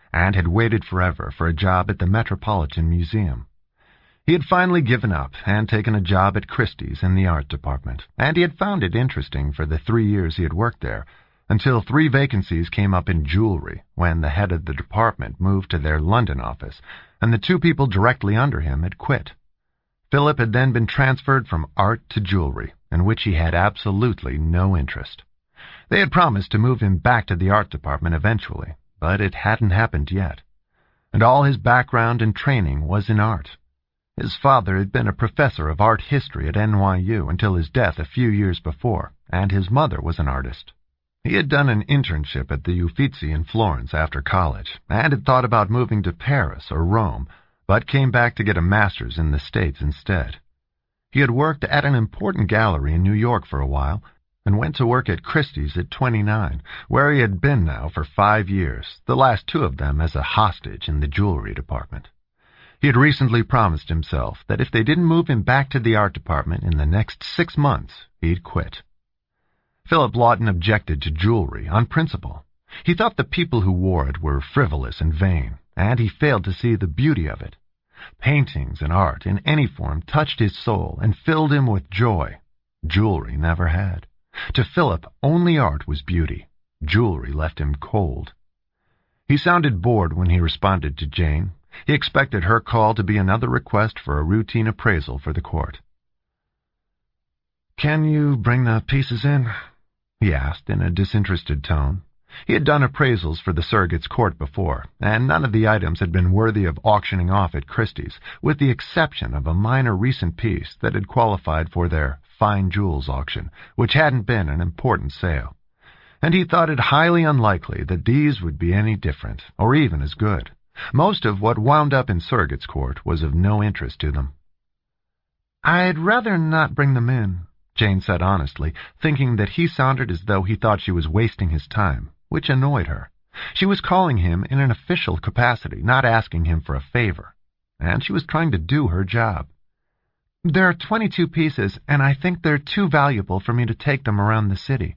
and had waited forever for a job at the Metropolitan Museum. He had finally given up and taken a job at Christie's in the art department, and he had found it interesting for the 3 years he had worked there, until 3 vacancies came up in jewelry when the head of the department moved to their London office, and the 2 people directly under him had quit. Philip had then been transferred from art to jewelry, in which he had absolutely no interest. They had promised to move him back to the art department eventually, but it hadn't happened yet. And all his background and training was in art. His father had been a professor of art history at NYU until his death a few years before, and his mother was an artist. He had done an internship at the Uffizi in Florence after college, and had thought about moving to Paris or Rome, but came back to get a master's in the States instead. He had worked at an important gallery in New York for a while, and went to work at Christie's at 29, where he had been now for 5 years, the last 2 of them as a hostage in the jewelry department. He had recently promised himself that if they didn't move him back to the art department in the next 6 months, he'd quit. Philip Lawton objected to jewelry on principle. He thought the people who wore it were frivolous and vain, and he failed to see the beauty of it. Paintings and art in any form touched his soul and filled him with joy. Jewelry never had. To Philip, only art was beauty. Jewelry left him cold. He sounded bored when he responded to Jane. He expected her call to be another request for a routine appraisal for the court. "Can you bring the pieces in?" he asked in a disinterested tone. He had done appraisals for the Surrogates Court before, and none of the items had been worthy of auctioning off at Christie's, with the exception of a minor recent piece that had qualified for their fine jewels auction, which hadn't been an important sale. And he thought it highly unlikely that these would be any different, or even as good. Most of what wound up in Surrogates Court was of no interest to them. "I'd rather not bring them in," Jane said honestly, thinking that he sounded as though he thought she was wasting his time, which annoyed her. She was calling him in an official capacity, not asking him for a favor, and she was trying to do her job. "There are 22 pieces, and I think they're too valuable for me to take them around the city."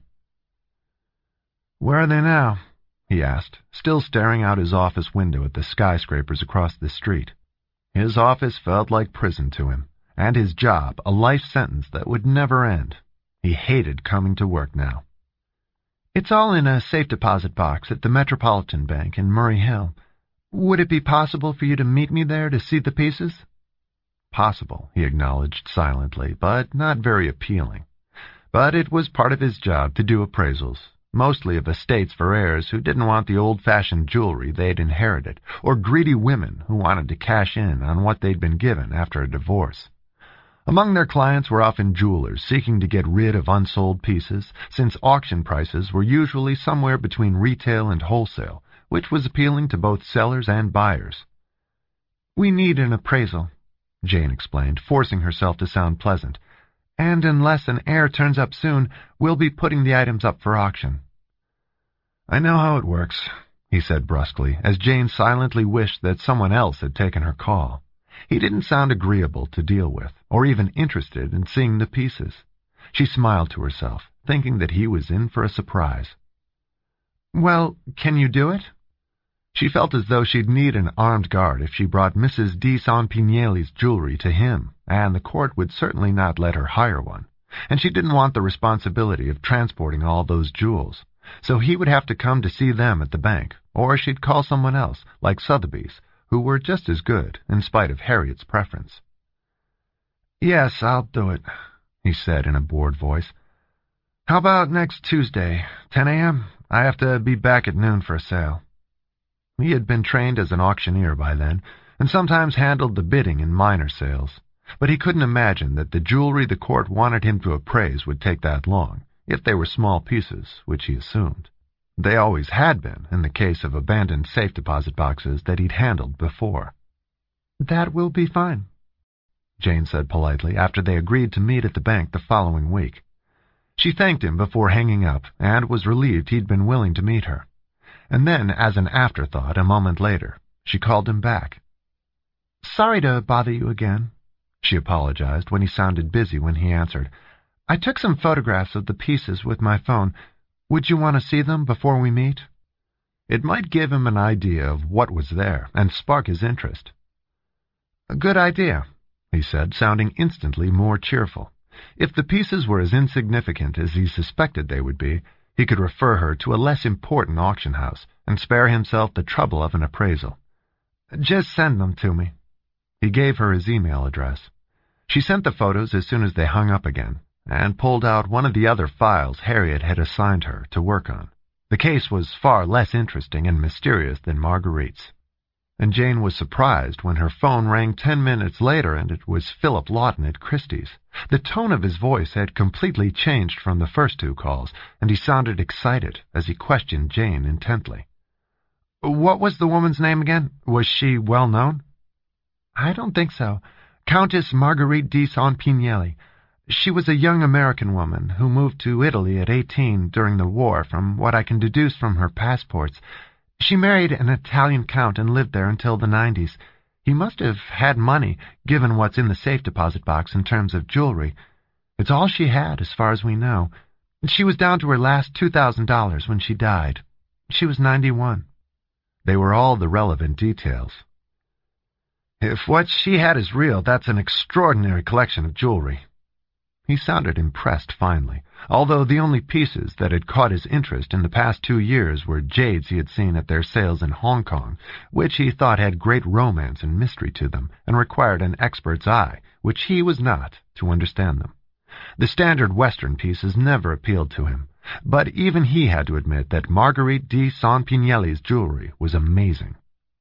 "Where are they now?" he asked, still staring out his office window at the skyscrapers across the street. His office felt like prison to him, and his job a life sentence that would never end. He hated coming to work now. "It's all in a safe deposit box at the Metropolitan Bank in Murray Hill. Would it be possible for you to meet me there to see the pieces?" Possible, he acknowledged silently, but not very appealing. But it was part of his job to do appraisals, mostly of estates for heirs who didn't want the old-fashioned jewelry they'd inherited, or greedy women who wanted to cash in on what they'd been given after a divorce. Among their clients were often jewelers seeking to get rid of unsold pieces, since auction prices were usually somewhere between retail and wholesale, which was appealing to both sellers and buyers. "We need an appraisal," Jane explained, forcing herself to sound pleasant. "And unless an heir turns up soon, we'll be putting the items up for auction." "I know how it works," he said brusquely, as Jane silently wished that someone else had taken her call. He didn't sound agreeable to deal with, or even interested in seeing the pieces. She smiled to herself, thinking that he was in for a surprise. "Well, can you do it?" She felt as though she'd need an armed guard if she brought Mrs. de Saint-Pignelli's jewelry to him, and the court would certainly not let her hire one, and she didn't want the responsibility of transporting all those jewels, so he would have to come to see them at the bank, or she'd call someone else, like Sotheby's, who were just as good, in spite of Harriet's preference. "Yes, I'll do it," he said in a bored voice. "How about next Tuesday, 10 a.m.? I have to be back at noon for a sale." He had been trained as an auctioneer by then, and sometimes handled the bidding in minor sales, but he couldn't imagine that the jewelry the court wanted him to appraise would take that long, if they were small pieces, which he assumed. They always had been, in the case of abandoned safe deposit boxes that he'd handled before. "That will be fine," Jane said politely, after they agreed to meet at the bank the following week. She thanked him before hanging up, and was relieved he'd been willing to meet her. And then, as an afterthought, a moment later, she called him back. "Sorry to bother you again," she apologized when he sounded busy when he answered. "I took some photographs of the pieces with my phone. Would you want to see them before we meet?" It might give him an idea of what was there and spark his interest. "A good idea," he said, sounding instantly more cheerful. If the pieces were as insignificant as he suspected they would be, he could refer her to a less important auction house and spare himself the trouble of an appraisal. "Just send them to me." He gave her his email address. She sent the photos as soon as they hung up again, and pulled out one of the other files Harriet had assigned her to work on. The case was far less interesting and mysterious than Marguerite's. And Jane was surprised when her phone rang 10 minutes later and it was Philip Lawton at Christie's. The tone of his voice had completely changed from the first two calls, and he sounded excited as he questioned Jane intently. "What was the woman's name again? Was she well known?" "I don't think so. Countess Marguerite de Sanpignelli. She was a young American woman who moved to Italy at 18 during the war, from what I can deduce from her passports. She married an Italian count and lived there until the 90s. He must have had money, given what's in the safe deposit box in terms of jewelry. It's all she had, as far as we know. She was down to her last $2,000 when she died. She was 91. They were all the relevant details. "If what she had is real, that's an extraordinary collection of jewelry." He sounded impressed finally, although the only pieces that had caught his interest in the past 2 years were jades he had seen at their sales in Hong Kong, which he thought had great romance and mystery to them, and required an expert's eye, which he was not, to understand them. The standard Western pieces never appealed to him, but even he had to admit that Marguerite de Sanpignelli's jewelry was amazing.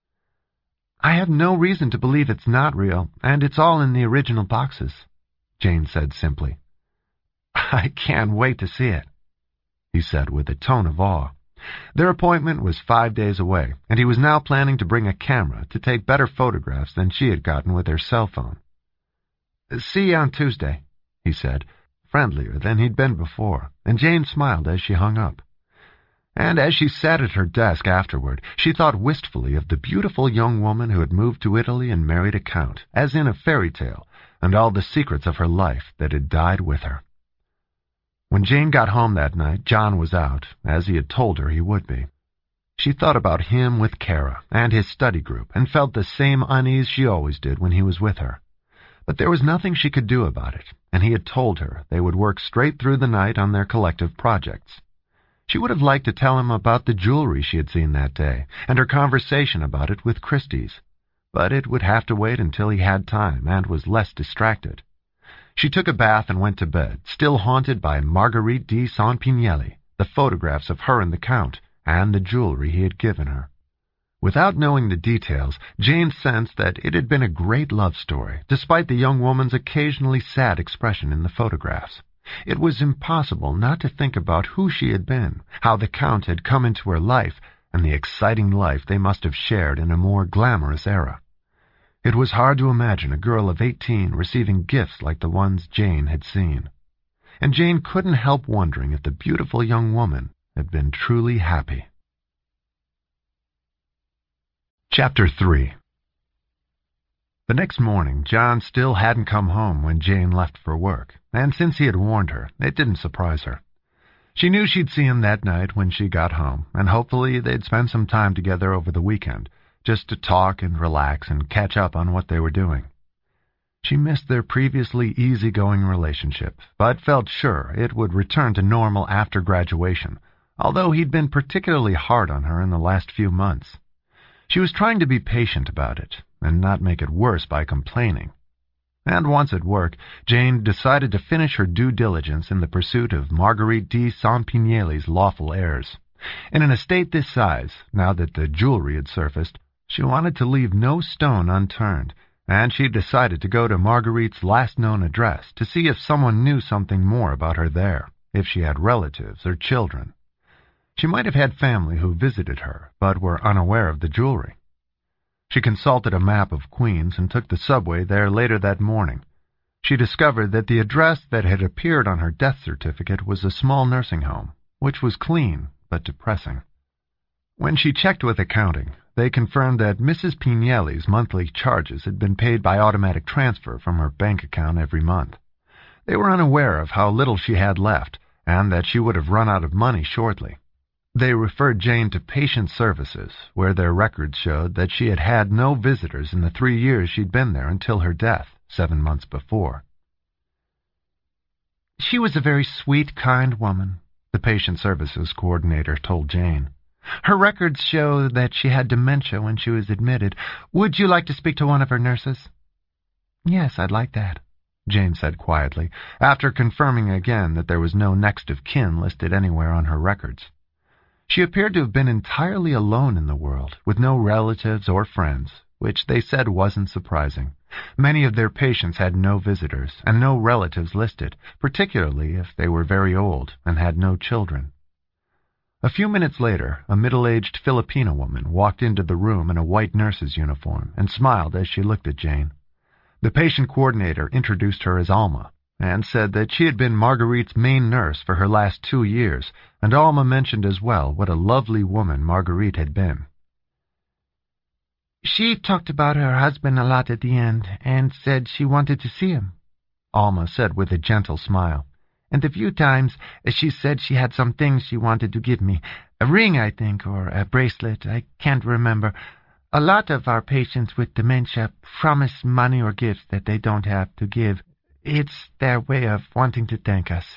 "I have no reason to believe it's not real, and it's all in the original boxes," Jane said simply. "I can't wait to see it," he said with a tone of awe. Their appointment was 5 days away, and he was now planning to bring a camera to take better photographs than she had gotten with her cell phone. "See you on Tuesday," he said, friendlier than he'd been before, and Jane smiled as she hung up. And as she sat at her desk afterward, she thought wistfully of the beautiful young woman who had moved to Italy and married a count, as in a fairy tale, and all the secrets of her life that had died with her. When Jane got home that night, John was out, as he had told her he would be. She thought about him with Kara and his study group, and felt the same unease she always did when he was with her. But there was nothing she could do about it, and he had told her they would work straight through the night on their collective projects. She would have liked to tell him about the jewelry she had seen that day, and her conversation about it with Christie's, but it would have to wait until he had time and was less distracted. She took a bath and went to bed, still haunted by Marguerite de Sanpignelli, the photographs of her and the Count, and the jewelry he had given her. Without knowing the details, Jane sensed that it had been a great love story, despite the young woman's occasionally sad expression in the photographs. It was impossible not to think about who she had been, how the Count had come into her life, and the exciting life they must have shared in a more glamorous era. It was hard to imagine a girl of 18 receiving gifts like the ones Jane had seen. And Jane couldn't help wondering if the beautiful young woman had been truly happy. Chapter 3. The next morning, John still hadn't come home when Jane left for work, and since he had warned her, it didn't surprise her. She knew she'd see him that night when she got home, and hopefully they'd spend some time together over the weekend, just to talk and relax and catch up on what they were doing. She missed their previously easygoing relationship, but felt sure it would return to normal after graduation, although he'd been particularly hard on her in the last few months. She was trying to be patient about it, and not make it worse by complaining. And once at work, Jane decided to finish her due diligence in the pursuit of Marguerite de Sanpignelli's lawful heirs. In an estate this size, now that the jewelry had surfaced, she wanted to leave no stone unturned, and she decided to go to Marguerite's last known address to see if someone knew something more about her there, if she had relatives or children. She might have had family who visited her, but were unaware of the jewelry. She consulted a map of Queens and took the subway there later that morning. She discovered that the address that had appeared on her death certificate was a small nursing home, which was clean but depressing. When she checked with accounting, they confirmed that Mrs. Pignelli's monthly charges had been paid by automatic transfer from her bank account every month. They were unaware of how little she had left, and that she would have run out of money shortly. They referred Jane to patient services, where their records showed that she had had no visitors in the 3 years she'd been there until her death, 7 months before. "She was a very sweet, kind woman," the patient services coordinator told Jane. "Her records show that she had dementia when she was admitted. Would you like to speak to one of her nurses?" "Yes, I'd like that," Jane said quietly, after confirming again that there was no next of kin listed anywhere on her records. She appeared to have been entirely alone in the world, with no relatives or friends, which they said wasn't surprising. Many of their patients had no visitors and no relatives listed, particularly if they were very old and had no children. A few minutes later, a middle-aged Filipino woman walked into the room in a white nurse's uniform and smiled as she looked at Jane. The patient coordinator introduced her as Alma, and said that she had been Marguerite's main nurse for her last 2 years, and Alma mentioned as well what a lovely woman Marguerite had been. "She talked about her husband a lot at the end, and said she wanted to see him," Alma said with a gentle smile. "And a few times she said she had some things she wanted to give me. A ring, I think, or a bracelet, I can't remember. A lot of our patients with dementia promise money or gifts that they don't have to give. It's their way of wanting to thank us."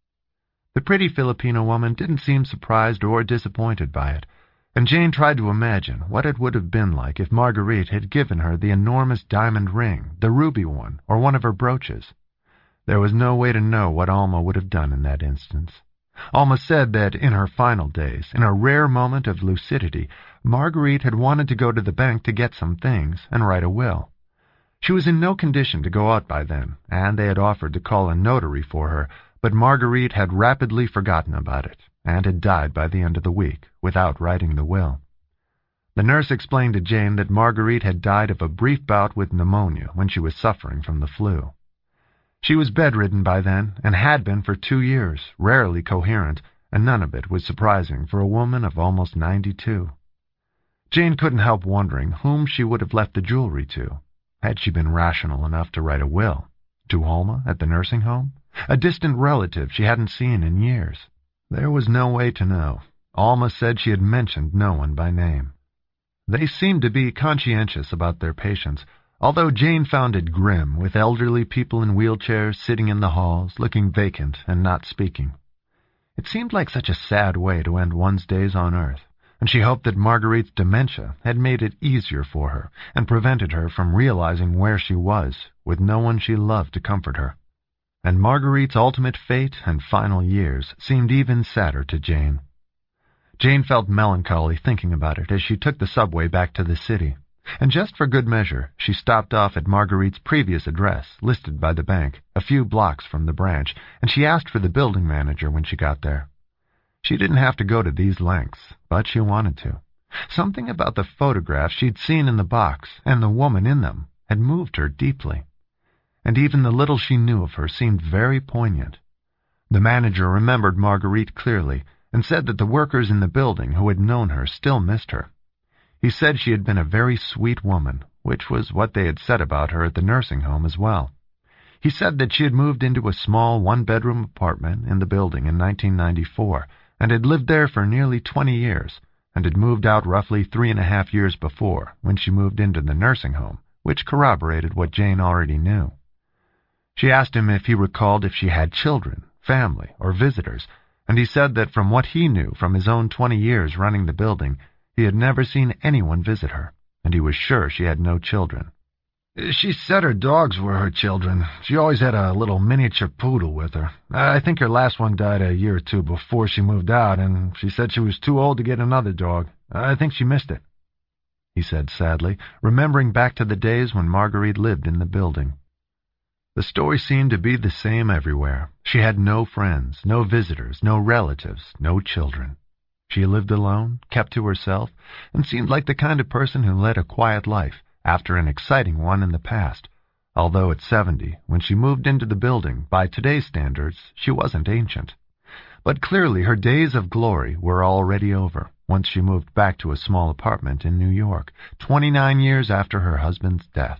The pretty Filipino woman didn't seem surprised or disappointed by it, and Jane tried to imagine what it would have been like if Marguerite had given her the enormous diamond ring, the ruby one, or one of her brooches. There was no way to know what Alma would have done in that instance. Alma said that in her final days, in a rare moment of lucidity, Marguerite had wanted to go to the bank to get some things and write a will. She was in no condition to go out by then, and they had offered to call a notary for her, but Marguerite had rapidly forgotten about it, and had died by the end of the week, without writing the will. The nurse explained to Jane that Marguerite had died of a brief bout with pneumonia when she was suffering from the flu. She was bedridden by then, and had been for 2 years, rarely coherent, and none of it was surprising for a woman of almost 92. Jane couldn't help wondering whom she would have left the jewelry to. Had she been rational enough to write a will? To Alma at the nursing home? A distant relative she hadn't seen in years? There was no way to know. Alma said she had mentioned no one by name. They seemed to be conscientious about their patients, although Jane found it grim, with elderly people in wheelchairs sitting in the halls, looking vacant and not speaking. It seemed like such a sad way to end one's days on earth, and she hoped that Marguerite's dementia had made it easier for her and prevented her from realizing where she was, with no one she loved to comfort her. And Marguerite's ultimate fate and final years seemed even sadder to Jane. Jane felt melancholy thinking about it as she took the subway back to the city, and just for good measure, she stopped off at Marguerite's previous address, listed by the bank, a few blocks from the branch, and she asked for the building manager when she got there. She didn't have to go to these lengths, but she wanted to. Something about the photographs she'd seen in the box, and the woman in them, had moved her deeply. And even the little she knew of her seemed very poignant. The manager remembered Marguerite clearly, and said that the workers in the building who had known her still missed her. He said she had been a very sweet woman, which was what they had said about her at the nursing home as well. He said that she had moved into a small one-bedroom apartment in the building in 1994, and had lived there for nearly 20 years, and had moved out roughly 3.5 years before, when she moved into the nursing home, which corroborated what Jane already knew. She asked him if he recalled if she had children, family, or visitors, and he said that from what he knew from his own 20 years running the building, he had never seen anyone visit her, and he was sure she had no children. She said her dogs were her children. She always had a little miniature poodle with her. I think her last one died a year or 2 before she moved out, and she said she was too old to get another dog. I think she missed it, he said sadly, remembering back to the days when Marguerite lived in the building. The story seemed to be the same everywhere. She had no friends, no visitors, no relatives, no children. She lived alone, kept to herself, and seemed like the kind of person who led a quiet life after an exciting one in the past, although at 70, when she moved into the building, by today's standards, she wasn't ancient. But clearly her days of glory were already over, once she moved back to a small apartment in New York, 29 years after her husband's death.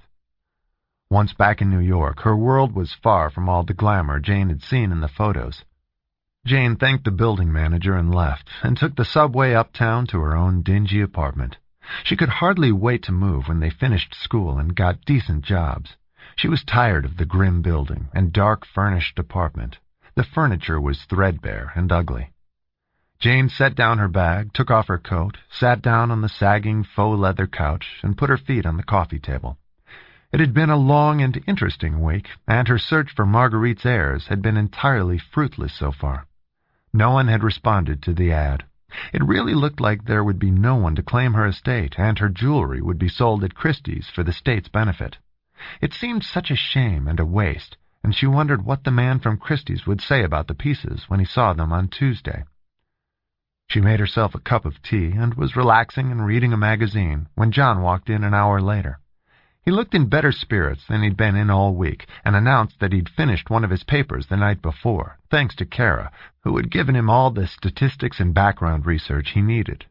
Once back in New York, her world was far from all the glamour Jane had seen in the photos. Jane thanked the building manager and left, and took the subway uptown to her own dingy apartment. She could hardly wait to move when they finished school and got decent jobs. She was tired of the grim building and dark furnished apartment. The furniture was threadbare and ugly. Jane set down her bag, took off her coat, sat down on the sagging faux leather couch, and put her feet on the coffee table. It had been a long and interesting week, and her search for Marguerite's heirs had been entirely fruitless so far. No one had responded to the ad. It really looked like there would be no one to claim her estate, and her jewelry would be sold at Christie's for the state's benefit. It seemed such a shame and a waste, and she wondered what the man from Christie's would say about the pieces when he saw them on Tuesday. She made herself a cup of tea and was relaxing and reading a magazine when John walked in an hour later. He looked in better spirits than he'd been in all week, and announced that he'd finished one of his papers the night before, thanks to Kara, who had given him all the statistics and background research he needed.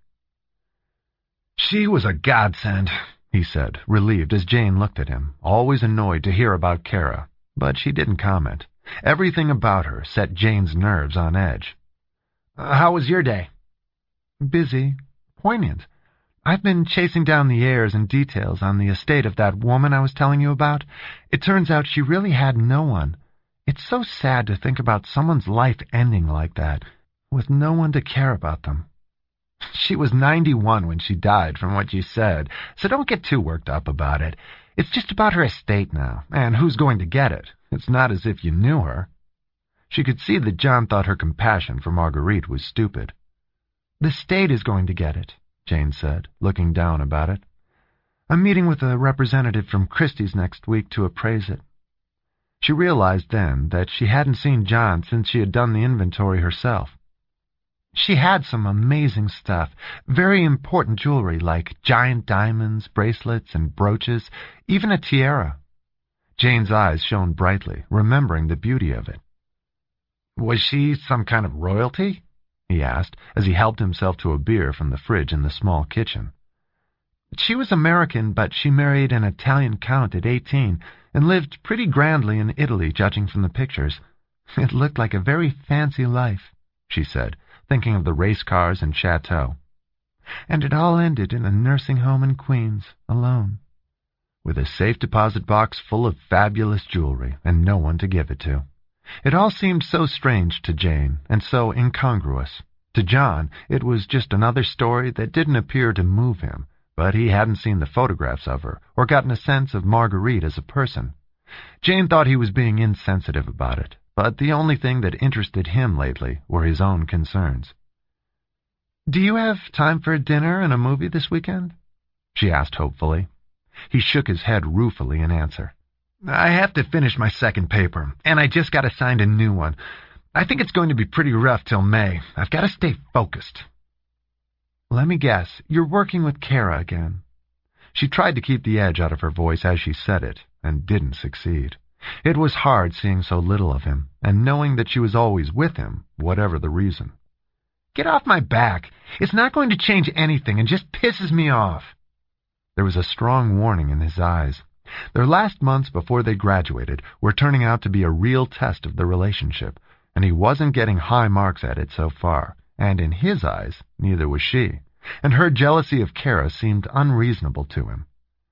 "She was a godsend," he said, relieved as Jane looked at him, always annoyed to hear about Kara, but she didn't comment. Everything about her set Jane's nerves on edge. "How was your day?" "Busy. Poignant. I've been chasing down the heirs and details on the estate of that woman I was telling you about. It turns out she really had no one. It's so sad to think about someone's life ending like that, with no one to care about them." "She was 91 when she died, from what you said, so don't get too worked up about it. It's just about her estate now, and who's going to get it. It's not as if you knew her." She could see that John thought her compassion for Marguerite was stupid. "The state is going to get it," Jane said, looking down about it. "I'm meeting with a representative from Christie's next week to appraise it." She realized then that she hadn't seen John since she had done the inventory herself. She had some amazing stuff, very important jewelry like giant diamonds, bracelets, and brooches, even a tiara. Jane's eyes shone brightly, remembering the beauty of it. "Was she some kind of royalty?" he asked, as he helped himself to a beer from the fridge in the small kitchen. "She was American, but she married an Italian count at 18 and lived pretty grandly in Italy, judging from the pictures. It looked like a very fancy life," she said, thinking of the race cars and chateau. "And it all ended in a nursing home in Queens, alone." With a safe deposit box full of fabulous jewelry and no one to give it to. It all seemed so strange to Jane, and so incongruous. To John, it was just another story that didn't appear to move him, but he hadn't seen the photographs of her, or gotten a sense of Marguerite as a person. Jane thought he was being insensitive about it, but the only thing that interested him lately were his own concerns. "Do you have time for a dinner and a movie this weekend?" she asked hopefully. He shook his head ruefully in answer. "I have to finish my second paper, and I just got assigned a new one. I think it's going to be pretty rough till May. I've got to stay focused." "Let me guess, you're working with Kara again." She tried to keep the edge out of her voice as she said it, and didn't succeed. It was hard seeing so little of him, and knowing that she was always with him, whatever the reason. "Get off my back. It's not going to change anything and just pisses me off." There was a strong warning in his eyes. Their last months before they graduated were turning out to be a real test of the relationship, and he wasn't getting high marks at it so far, and in his eyes, neither was she, and her jealousy of Kara seemed unreasonable to him.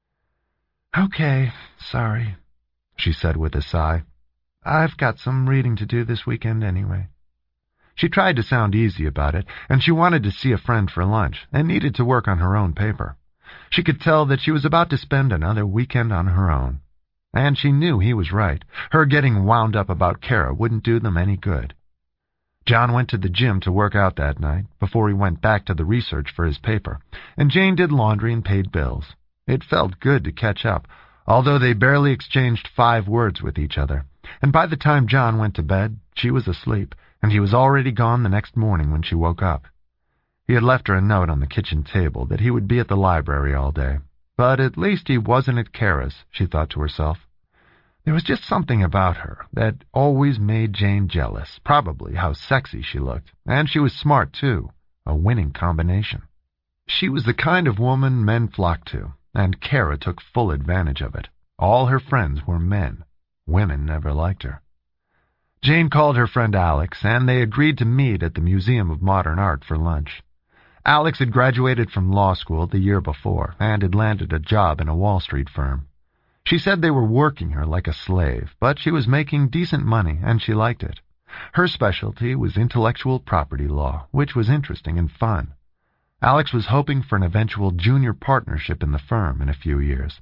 "Okay, sorry," she said with a sigh. "I've got some reading to do this weekend anyway." She tried to sound easy about it, and she wanted to see a friend for lunch, and needed to work on her own paper. She could tell that she was about to spend another weekend on her own. And she knew he was right. Her getting wound up about Kara wouldn't do them any good. John went to the gym to work out that night, before he went back to the research for his paper, and Jane did laundry and paid bills. It felt good to catch up, although they barely exchanged 5 words with each other, and by the time John went to bed, she was asleep, and he was already gone the next morning when she woke up. He had left her a note on the kitchen table that he would be at the library all day. But at least he wasn't at Kara's, she thought to herself. There was just something about her that always made Jane jealous, probably how sexy she looked, and she was smart too, a winning combination. She was the kind of woman men flocked to, and Kara took full advantage of it. All her friends were men. Women never liked her. Jane called her friend Alex, and they agreed to meet at the Museum of Modern Art for lunch. Alex had graduated from law school the year before and had landed a job in a Wall Street firm. She said they were working her like a slave, but she was making decent money and she liked it. Her specialty was intellectual property law, which was interesting and fun. Alex was hoping for an eventual junior partnership in the firm in a few years.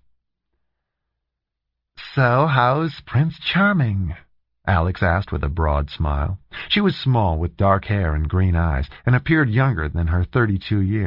"So, how's Prince Charming?" Alex asked with a broad smile. She was small, with dark hair and green eyes, and appeared younger than her 32 years.